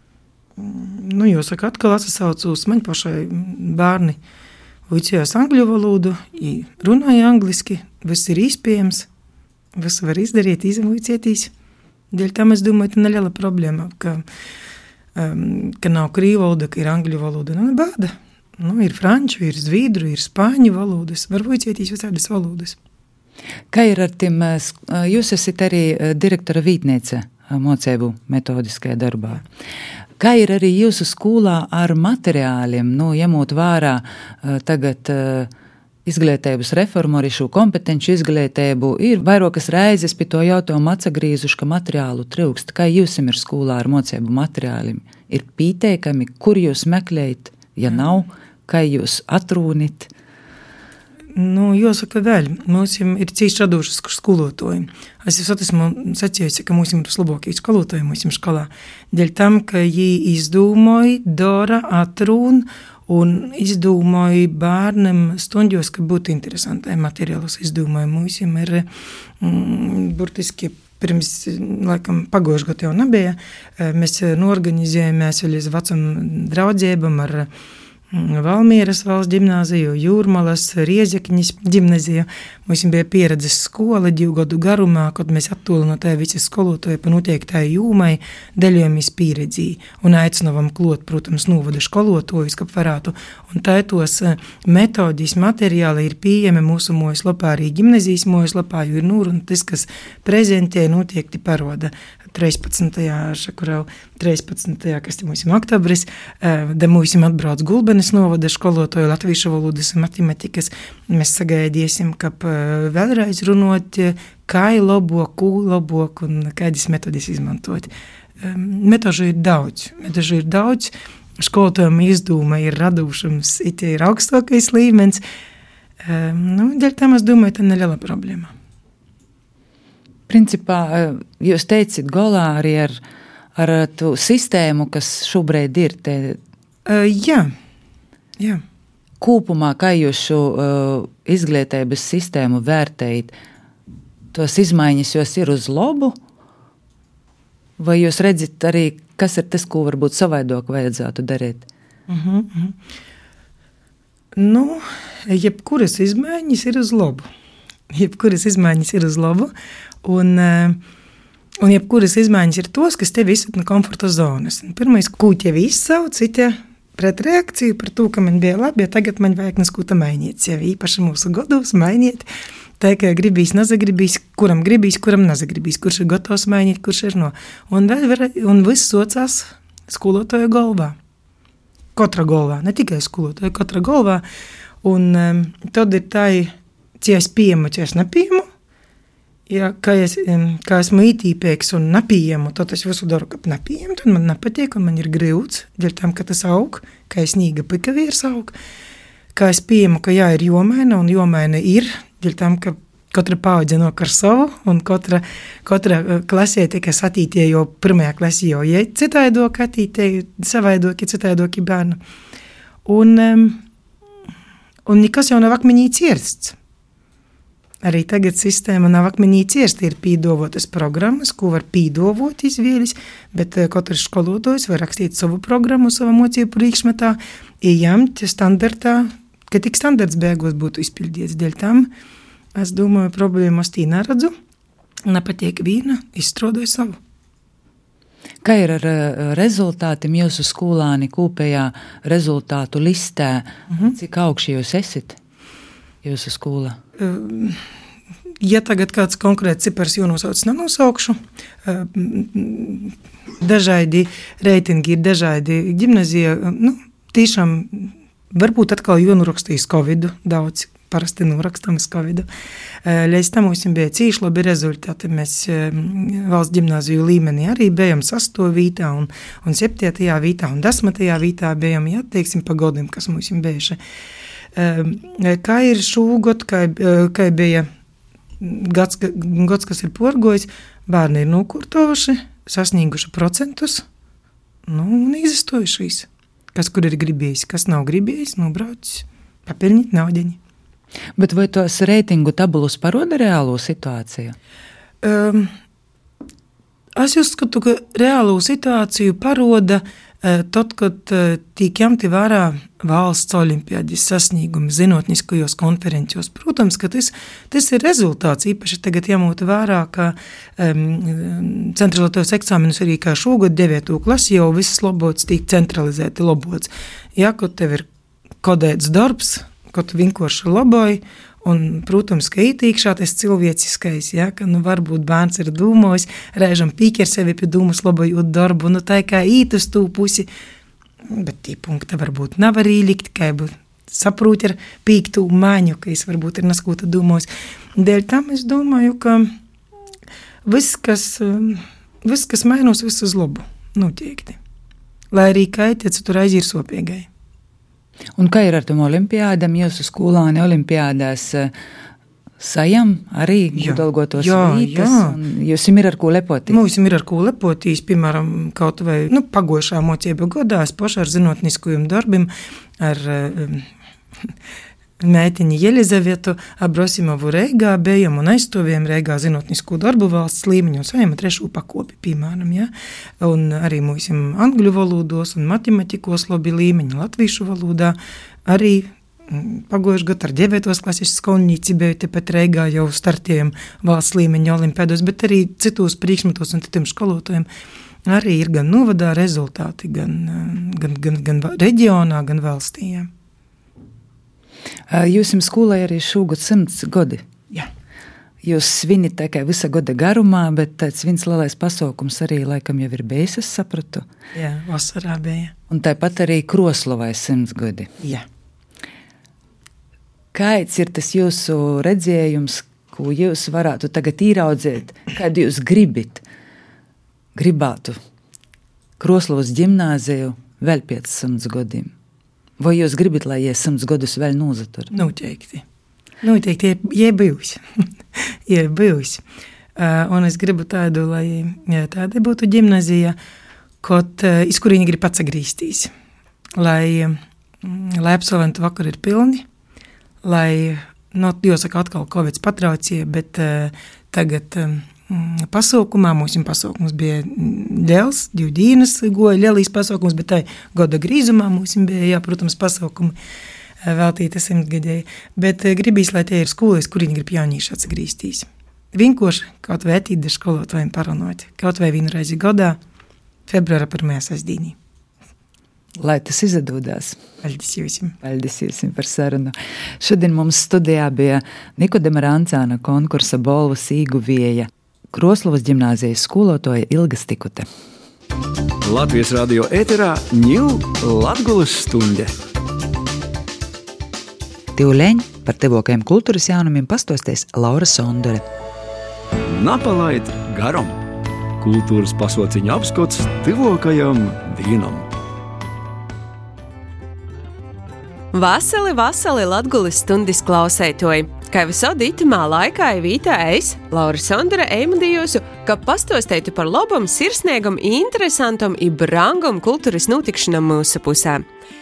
Nu, jāsaka, atkal atsasaucos man pašai bērni vicējās angļu valodu, runāja angliski, viss ir izpējams, viss var izdarīt, izvicētīs. Dēļ tam es domāju, tā neliela problēma, ka, um, ka nav krīvu valoda, ka ir angļu valoda. Nu, bāda. Nu, ir franču, ir zviedru, ir spāņu valodas, var vicētīs visādas valodas. Kā ir ar tiem, jūs esat arī direktora vītniece mocēbu metodiskajā darbā. Kā ir arī jūsu skolā ar materiāliem, nu, ņemot vērā tagad izglītības reformu, arī šo kompetenci izglītību, ir vairākas reizes pie to jautājumu atsagrīzuši, ka materiālu trūkst. Kā jūs ir skolā ar mocēbu materiāliem? Ir pieteikami, kur jūs meklējat, ja nav, kā jūs atrūnit? Nu, jāsaka vēl, mums ir cīši radošas skolotāji. Es esmu sacījusi, ka mums ir vislabākie skolotāji mums skolā. Dēļ tam, ka viņi izdomāja, dara, atrūn un izdomāja bērnam stundjos, ka būtu interesantai materiālus izdomāja. Mums ir mm, burtiski pirms, laikam, pagojuši gadu jau nebija. Mēs norganizējāmies vēl uz vecam draudzībam ar Valmieras valsts ģimnāziju, Jūrmalas, Riezekņas ģimnāziju. Mums bija pieredzes skola divu gadu garumā, kad mēs attolinot visi skolotāji pa noteiktai jūmai deļojamies pieredzī un aicinovam klot, protams, novada skolotājus, kā varētu. Un tā tos metodijas materiāli ir pieejami mūsu mājaslapā, arī ģimnāzijas mājaslapā, jo ir nūruntis, kas prezentē noteikti paroda trīspadsmitajā šakurau, trīspadsmitajā kas te mums ir oktobris, da mums ir atbrauc Gulbenes novada skolotāju latviešu valodas un matematikas. Mēs sagaidīsim, ka vēlreiz runot, kā ir labok, ko labok un kādas metodis izmantot. Metožu ir daudz, metožu ir daudz, skolotājiem izdūma ir radušams, it ir augstākais līmenis. Nu, dēļ tam es domāju, tā neliela problēma. Principā, jūs teicat golā arī ar, ar tu sistēmu, kas šobrīd ir te. Uh, jā, jā. Kopumā, kā jūs šo uh, izglītības sistēmu vērtējat, tos izmaiņas jūs ir uz labu, vai jūs redzat arī, kas ir tas, ko varbūt savaidok vajadzētu darīt? Uh-huh, uh-huh. Nu, jebkuras izmaiņas ir uz labu. Jebkuras izmaiņas ir uz labu, un, un jebkuras izmaiņas ir tos, kas tevi izsat no komforta zonas. Pirmais, ko tevi izsauc, ir pretreakcija par to, ka man bija labi, ja tagad man vajag neskūta mainīt sevi. Īpaši mūsu gados mainīt, tā kā gribīs, nezagribīs, kuram gribīs, kuram nezagribīs, kurš ir gatavs mainīt, kurš ir no. Un, vēl, un viss socās skolotāju galvā. Katra galvā, ne tikai skolotāju, katra galvā. Un um, tad ir tā, ja es pieņemu, ja es nepieņemu, ja, kā, es, kā esmu ītīpēks un nepieņemu, tad es visu daru, ka nepieņemu, tad man nepatiek un man ir grūts, dēļ tam, ka tas aug, kā es nīga pikaviers aug, kā es pieņemu, ka jā, ir jomaina un jomaina ir, dēļ tam, ka katra paudze nāk ar savu, un katra, katra klasē tikai satītie, jo pirmajā klasē jau ir citaidoki attītie, savaidoki, citaidoki bērni. Un, un nekas jau nav akmeņī cirsts. Arī tagad sistēma nav akmeņī cirsta, ir pīdovotas programmas, ko var pīdovot izvēlis, bet katrs skolotājs var rakstīt savu programmu, savu mocību priekšmetā, ieņemt standartā, ka tik standarts beigos būtu izpildīts. Dēļ tam, es domāju, problēmu es tī neredzu, nepatiek vīna, izstrādāju savu. Kā ir ar rezultātiem jūsu skolāni kopējā rezultātu listē? Mhm. Cik augši jūs esat jūsu skolā? Ja tagad kāds konkrēts cipars jānosauc, nenosaukšu. Dažādi reitingi ir dažādi gimnazija. Nu, tiešām varbūt atkal jānorakstīs Covidu daudz. Parasti norakstam uz Covidu. Līdz tam mums bija cīši labi rezultāti. Mēs valsts gimnāziju līmenī arī bijām sastā vītā un, un septītajā vītā un desmitajā vītā bijām, jā, teiksim, pa godiem, kas mums ir bijuši. Kā ir šūgot, kā, kā bija gads, gads, kas ir porgojis, bērni ir nokurtojuši, sasnieguši procentus, nu, un izastojušies. Kas kur ir gribējis, kas nav gribējis, nobraucis, papelnīt naudiņi. Bet vai tos reitingu tabulus paroda reālo situāciju? Um, es uzskatu, ka reālo situāciju paroda uh, tad, kad uh, tiek ņemti vērā valsts olimpiādas sasniegumi zinātniskajos konferencijos. Protams, ka tas, tas ir rezultāts, īpaši tagad jāmūt vērā, ka um, centralizētos eksāmenus arī kā šogad devīto klasi jau viss lobots tiek centralizēti lobots. Jā, kad tev ir kodēts darbs, kad tu vienkārši laboji, un, protams, ka ītīkšā tas cilvēciskais, ja, ka, nu, varbūt bērns ir dūmojis, reizam pīk ar sevi pie dūmas labojot darbu, nu, tā kā īt uz tū pusi, bet tī punkta varbūt nav arī likt, kā būt saprūt ar pīktu māņu, ka es varbūt ir naskota dūmojis. Dēļ tam es domāju, ka viss, kas, viss, kas mainos, viss uz labu, noteikti. Lai arī kaitēc, tur aiziet sopiegai. Un kā ir ar tom olimpiādam, jūsu skolāni olimpiādās sajam arī gudalgotos vītas? Jūs ir ar ko lepoties? Mums ir ar ko lepoties, piemēram, kaut vai nu, pagošā mocība godā, es paši ar zinātniskajiem darbiem, ar um, meitiņu Jelizavetu Abrosimovu Reigā bijām un aizstāvējām Reigā zinātnisko darbu valsts līmeņu un saņēma trešo pakopi, piemēram, ja? Un arī mums angļu valodos un matematikos labi līmeņi, latviešu valodā arī pagojuši gadu ar devītos klases skolnīci biju tepat Reigā jau startējām valsts līmeņa olimpiādos, bet arī citos priekšmetos un citiem skolotājiem arī ir gan novadā rezultāti, gan, gan, gan, gan reģionā, gan valstī, ja? Jūs jums skolai arī šogad simts godi. Jā. Jūs svinit tikai visa gada garumā, bet tāds viens lielais pasaukums arī laikam jau ir bijis, es sapratu. Jā, vasarā bija. Un tāpat arī Kroslovai simts gadi. Jā. Kāds ir tas jūsu redzējums, ko jūs varētu tagad ieraudzēt, kad jūs gribit, gribētu Kroslovas ģimnāziju vēl pēc simts gadiem? Vai jūs gribat, lai jūs simts gadus vēl nozatur? Noteikti. Noteikti, ja bijusi. ja bijusi. Uh, un es gribu tādu, lai ja, tāda būtu ģimnazija, kaut, uh, iz kurīņi grib atsagrīstīs. Lai, um, lai absolventu vakar ir pilni, lai, no, jāsaka atkal Covid patraucie, bet uh, tagad um, pasaukumā, mums pasaukums bija liels, divi dienas goja lielīs pasaukums, bet tai gada grīzumā mums bija, jā, protams, pasaukumi veltīta simtgadēji. Bet gribīs, lai tie ir skolas, kur viņi grib jaunīši atsagrīstīs. Vienkārši kaut vai attīda skolotājiem paranot, kaut vai vienu reizi gadā, februāra pirmajā sestdienī. Lai tas izdodās. Paldies jūsim. Paldies jūsim par sarunu. Šodien mums studijā bija Nikodema Rancāna konkursa balvas ieguvēja Kroslovas ģimnāzijas skolotāja Ilga Stikute. Latvijas radio ēterā ņū Latgulas stunde. Tīvleņ par tevokajiem kultūras jaunumiem pastostēs Laura Sondore. Napalaid garam. Kultūras pasauciņa apskots tivokajam dīnam. Vasali, vasali Latgulis stundis klausētoji. Kā visādi itamā laikā evītā es, Laura Sondra, eimudījusi, ka pastosteitu par lobam, sirsniegam, interesantam i brangam kultūras notikšanam mūsu pusē.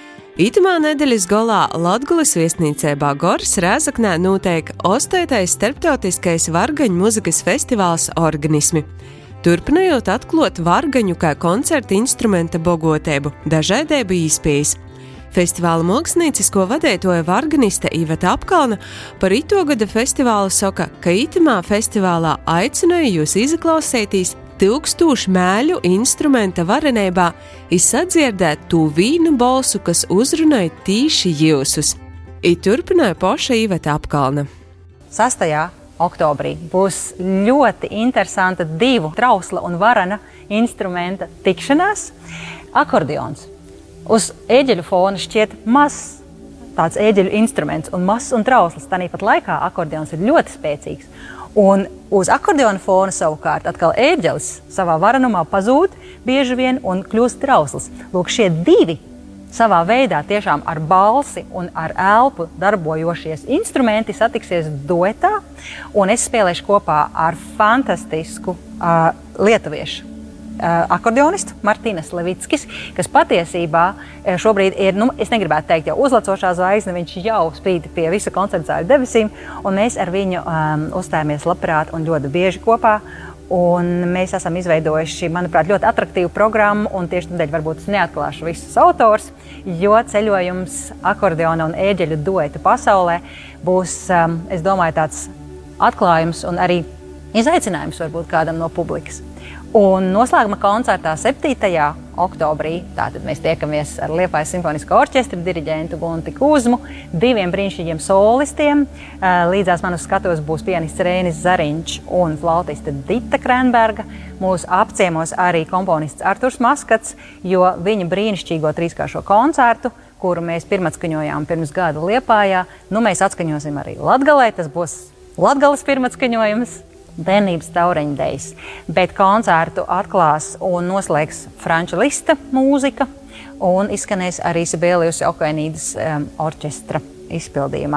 Itamā nedēļas golā Latgulis viesnīcībā Gors Rēzaknē notiek ostotais starptautiskais vargaņu muzikas festivāls Organismi. Turpinājot atklot vargaņu kā koncerta instrumenta bogotību, dažādību īspējas. Festivāla māksliniecisko vadētoja varganiste Iveta Apkalna par ito gada festivālu saka, ka itamā festivālā aicināja jūs izaklausētīs tūkstūšu mēļu instrumenta varenībā izsadzirdēt tū vīnu balsu, kas uzrunāja tīši jūsus. I turpināja poša Iveta Apkalna. sastajā oktobrī būs ļoti interesanta divu trausla un varana instrumenta tikšanās. Akordeons. Uz ēģeļu fona šķiet mazs tāds ēģeļu instruments un mazs un trausls. Tāpat laikā akordeons ir ļoti spēcīgs. Un uz akordeona fona savukārt atkal ēģelis savā varanumā pazūd bieži vien un kļūst trausls. Lūk, šie divi savā veidā tiešām ar balsi un ar elpu darbojošies instrumenti satiksies duetā, un es spēlēšu kopā ar fantastisku uh, lietuviešu akordeonistu Martīnas Levickis, kas patiesībā šobrīd ir, nu, es negribētu teikt jau uzlacošā zvaigzne, viņš jau spīd pie visa koncertzāļu debesīm, un mēs ar viņu um, uzstājamies labprāt un ļoti bieži kopā, un mēs esam izveidojuši, manuprāt, ļoti atraktīvu programmu, un tieši tādēļ varbūt es neatklāšu visus autors, jo ceļojums akordeona un ēģeļu dueta pasaulē būs, um, es domāju, tāds atklājums un arī izaicinājums varbūt kādam no publikas. Un noslēguma koncertā septītajā oktobrī, tātad mēs tiekamies ar Liepājas simfonisko orķestra diriģentu Gunti Kuzmu, diviem brīnišķīgiem solistiem. Līdzās man uz skatuves būs pianists Rēnis Zariņš un flautiste Dita Krenberga. Mūs apciemos arī komponists Arturs Maskats, jo viņa brīnišķīgo trīskāršo koncertu, kuru mēs pirmatskaņojām pirms gada Liepājā, nu mēs atskaņosim arī Latgalē, tas būs Latgales pirmatskaņojums. Bērnības taureņdejs, bet koncertu atklās un noslēgs Franča Lista mūzika un izskanēs arī Sibēlijus Okainīdas um, orķestra izpildījumā.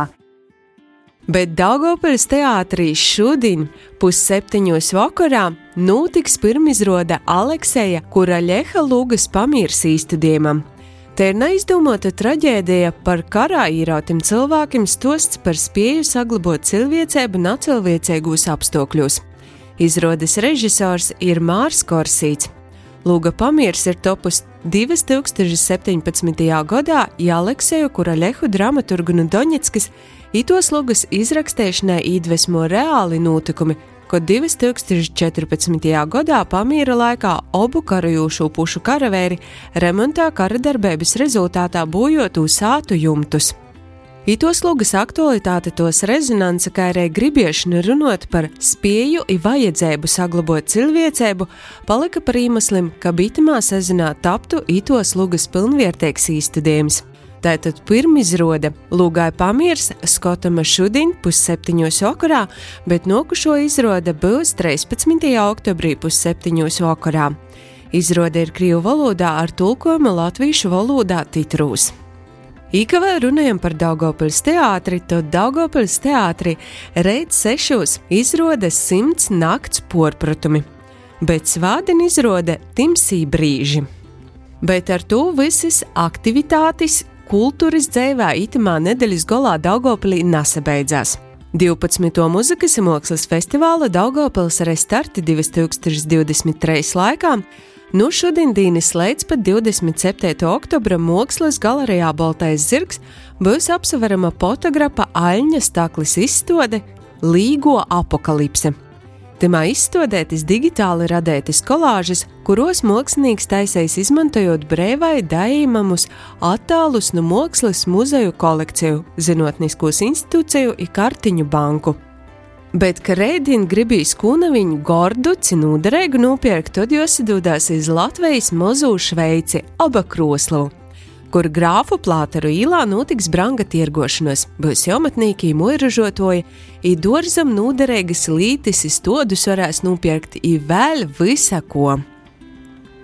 Bet Daugavpils teātrī šodien pusseptiņos vakarā notiks pirmizrāde Alekseja Kuraļeha Lūgas pamīrs īstudējumam. Te ir neizdomota traģēdija par karā īrautim cilvēkiem stosts par spēju saglabot cilvēcēbu nacilviecēgūs apstākļos. Izrādes režisors ir Mārs Korsīts. Lūga pamīrs ir topus divi tūkstoši septiņpadsmitajā gadā Alekseju Kuraļehu dramaturgu no Doņetskas, itos lūgas izrakstēšanai iedvesmo reāli notikumi, kad divi tūkstoši četrpadsmitajā gadā pamīra laikā obu karajūšu pušu karavēri remontā karadarbības rezultātā bojot sātu jumtus. Itos lūgas aktualitāte tos rezonanse, kā arī gribiešana runot par spēju i vajadzēbu saglabot cilvēcēbu, palika par īmaslim, ka bitamā sezonā taptu itos lūgas pilnvērtīgs īstudējums. Tātad pirmizrāde Lūgai pamīrs skatama šodien pusseptiņos vakarā, bet nokušo izrāde būs trīspadsmitajā oktobrī pusseptiņos vakarā. Izrāde ir krievu valodā ar tulkojumu latviešu valodā titrūs. Īkavē runājam par Daugavpils teātri, tad Daugavpils teātri reit sešos izrāde simts nakts porpratumi, bet svādien izrāde timsī brīži. Bet ar to visas aktivitātes kultūras dzīvē itamā nedēļas golā Daugavpilī nesabeidzās. divpadsmito muzikas mākslas festivāla Daugavpils restarti divi tūkstoši divdesmit trīs laikā, no šodien dīnis līdz pat divdesmit septītā oktobra mākslas galerijā Baltais zirgs būs apsverama fotografa Aļņa Staklis izstāde Līgo apokalipse. Timā izstādētas digitāli radētas kolāžas, kuros mākslinieks taisais izmantojot brīvai daīmamus attēlus no mākslas muzeju kolekciju, zinātniskos institūciju i kartiņu banku. Bet, ka rēdien gribīs kūnaviņu gordu cinūderēgu nopirkt, tad josadūdās iz Latvijas mozū Šveici Obakroslovu, kur Grāfu Plāteru īlā notiks branga tirgošanos, būs jomatnīki muiražotoji, i dorzam nūderēgas lītis iz todus varēs nopirkt i vēl visa ko.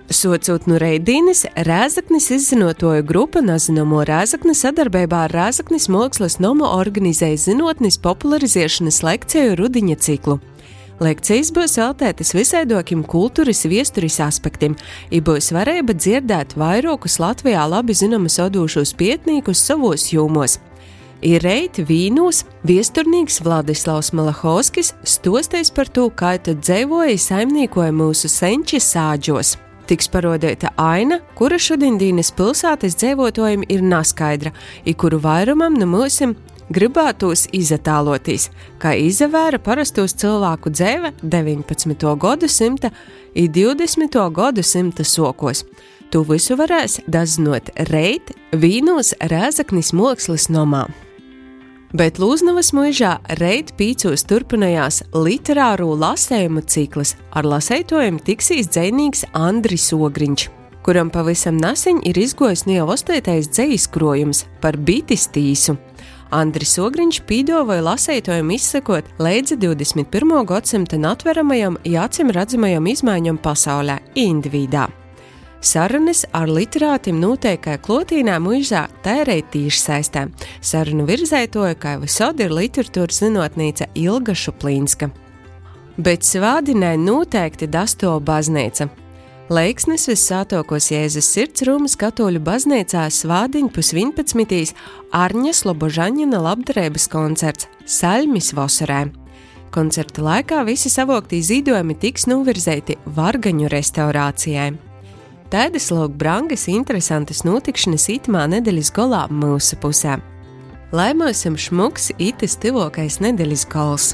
Socūt no Reidīnes, Rēzaknis izzinotoju grupa Nazinomo Rēzakni sadarbībā ar Rēzaknis mākslas nomu organizēja zinotnis popularizēšanas lekciju rudiņa ciklu. Lekcijas būs veltētas visaidokim kultūras viesturis aspektim, i būs varēja dzirdēt vairākus Latvijā labi zinomus odūšos pietnīkus savos jūmos. I reit vīnūs viesturnīgs Vladislavs Malahovskis stostēs par to, kā tad dzēvoja saimnīkoja mūsu senči sāģos. Tiks parodēta aina, kura šodienas pilsētas dzēvotojiem ir naskaidra, i kuru vairumam no mūsim gribētos izatālotīs, kā izavēra parastos cilvēku dzēve deviņpadsmito gadsimta i divdesmito gadsimta sokos. Tu visu varēs dazinot reit vīnūs Rēzaknis mākslas nomā. Bet Lūznavas muižā reit pīcūs turpinājās literāru lasējumu cikls, ar lasētojiem tiksīs dzejnīgs Andris Ogriņš, kuram pavisam nasiņ ir izgojis jau ostētais dzejas krojums par bitis tīsu. Andris Ogriņš pīdovoja lasētojumu izsekot līdz divdesmit pirmā gadsimta atveramajam jācim redzamajam izmaiņam pasaulē individā. Sarunas ar literātim noteikai klotīnā muižā tērēt tīši saistē. Sarunu virzētoja, kā visod ir literatūras zinotnīca Ilga Šuplīnska. Bet svādinai noteikti dasto baznīca. Leiksnis vissātokos Jēzus sirds Rūmas katoļu baznīcā svādiņ pus vienpadsmitīs Arņa Slobožaņina labdarības koncerts Saļmis vasarē. Koncerta laikā visi savokti zīdojumi tiks novirzēti Vargaņu restaurācijai. Tādas lūk brangas interesantas notikšanas itamā nedeļas golā mūsu pusē. Lai mūsim šmuks itis tivokais nedeļas gols.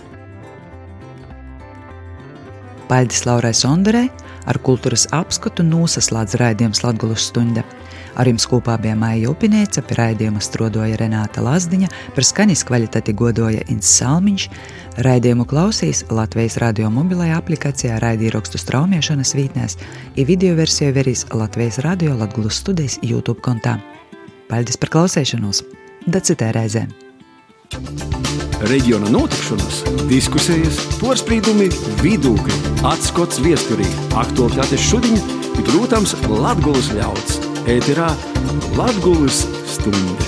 Paldies Laurai Sonderei, ar kultūras apskatu nosaslēdz raidījums Latgulas stunda. Ar jums kopā bija Maija Upinēca, pie raidījuma strodoja Renāta Lazdiņa, par skaņas kvalitāti godoja Ints Salmiņš. Raidījumu klausīs Latvijas radio mobilajā aplikācijā raidīrakstu straumiešanas vītnēs, i video versiju verīs Latvijas radio Latgulas studijas YouTube kontā. Paldies par klausēšanos! Da citē reizēm! Reģiona notikšanas, diskusijas, porsprīdumi, vidūkļi, atskots viesturī, aktualitātes šudiņ, i, protams, Latgulas ļauds. Ēterā Latgulas stunda.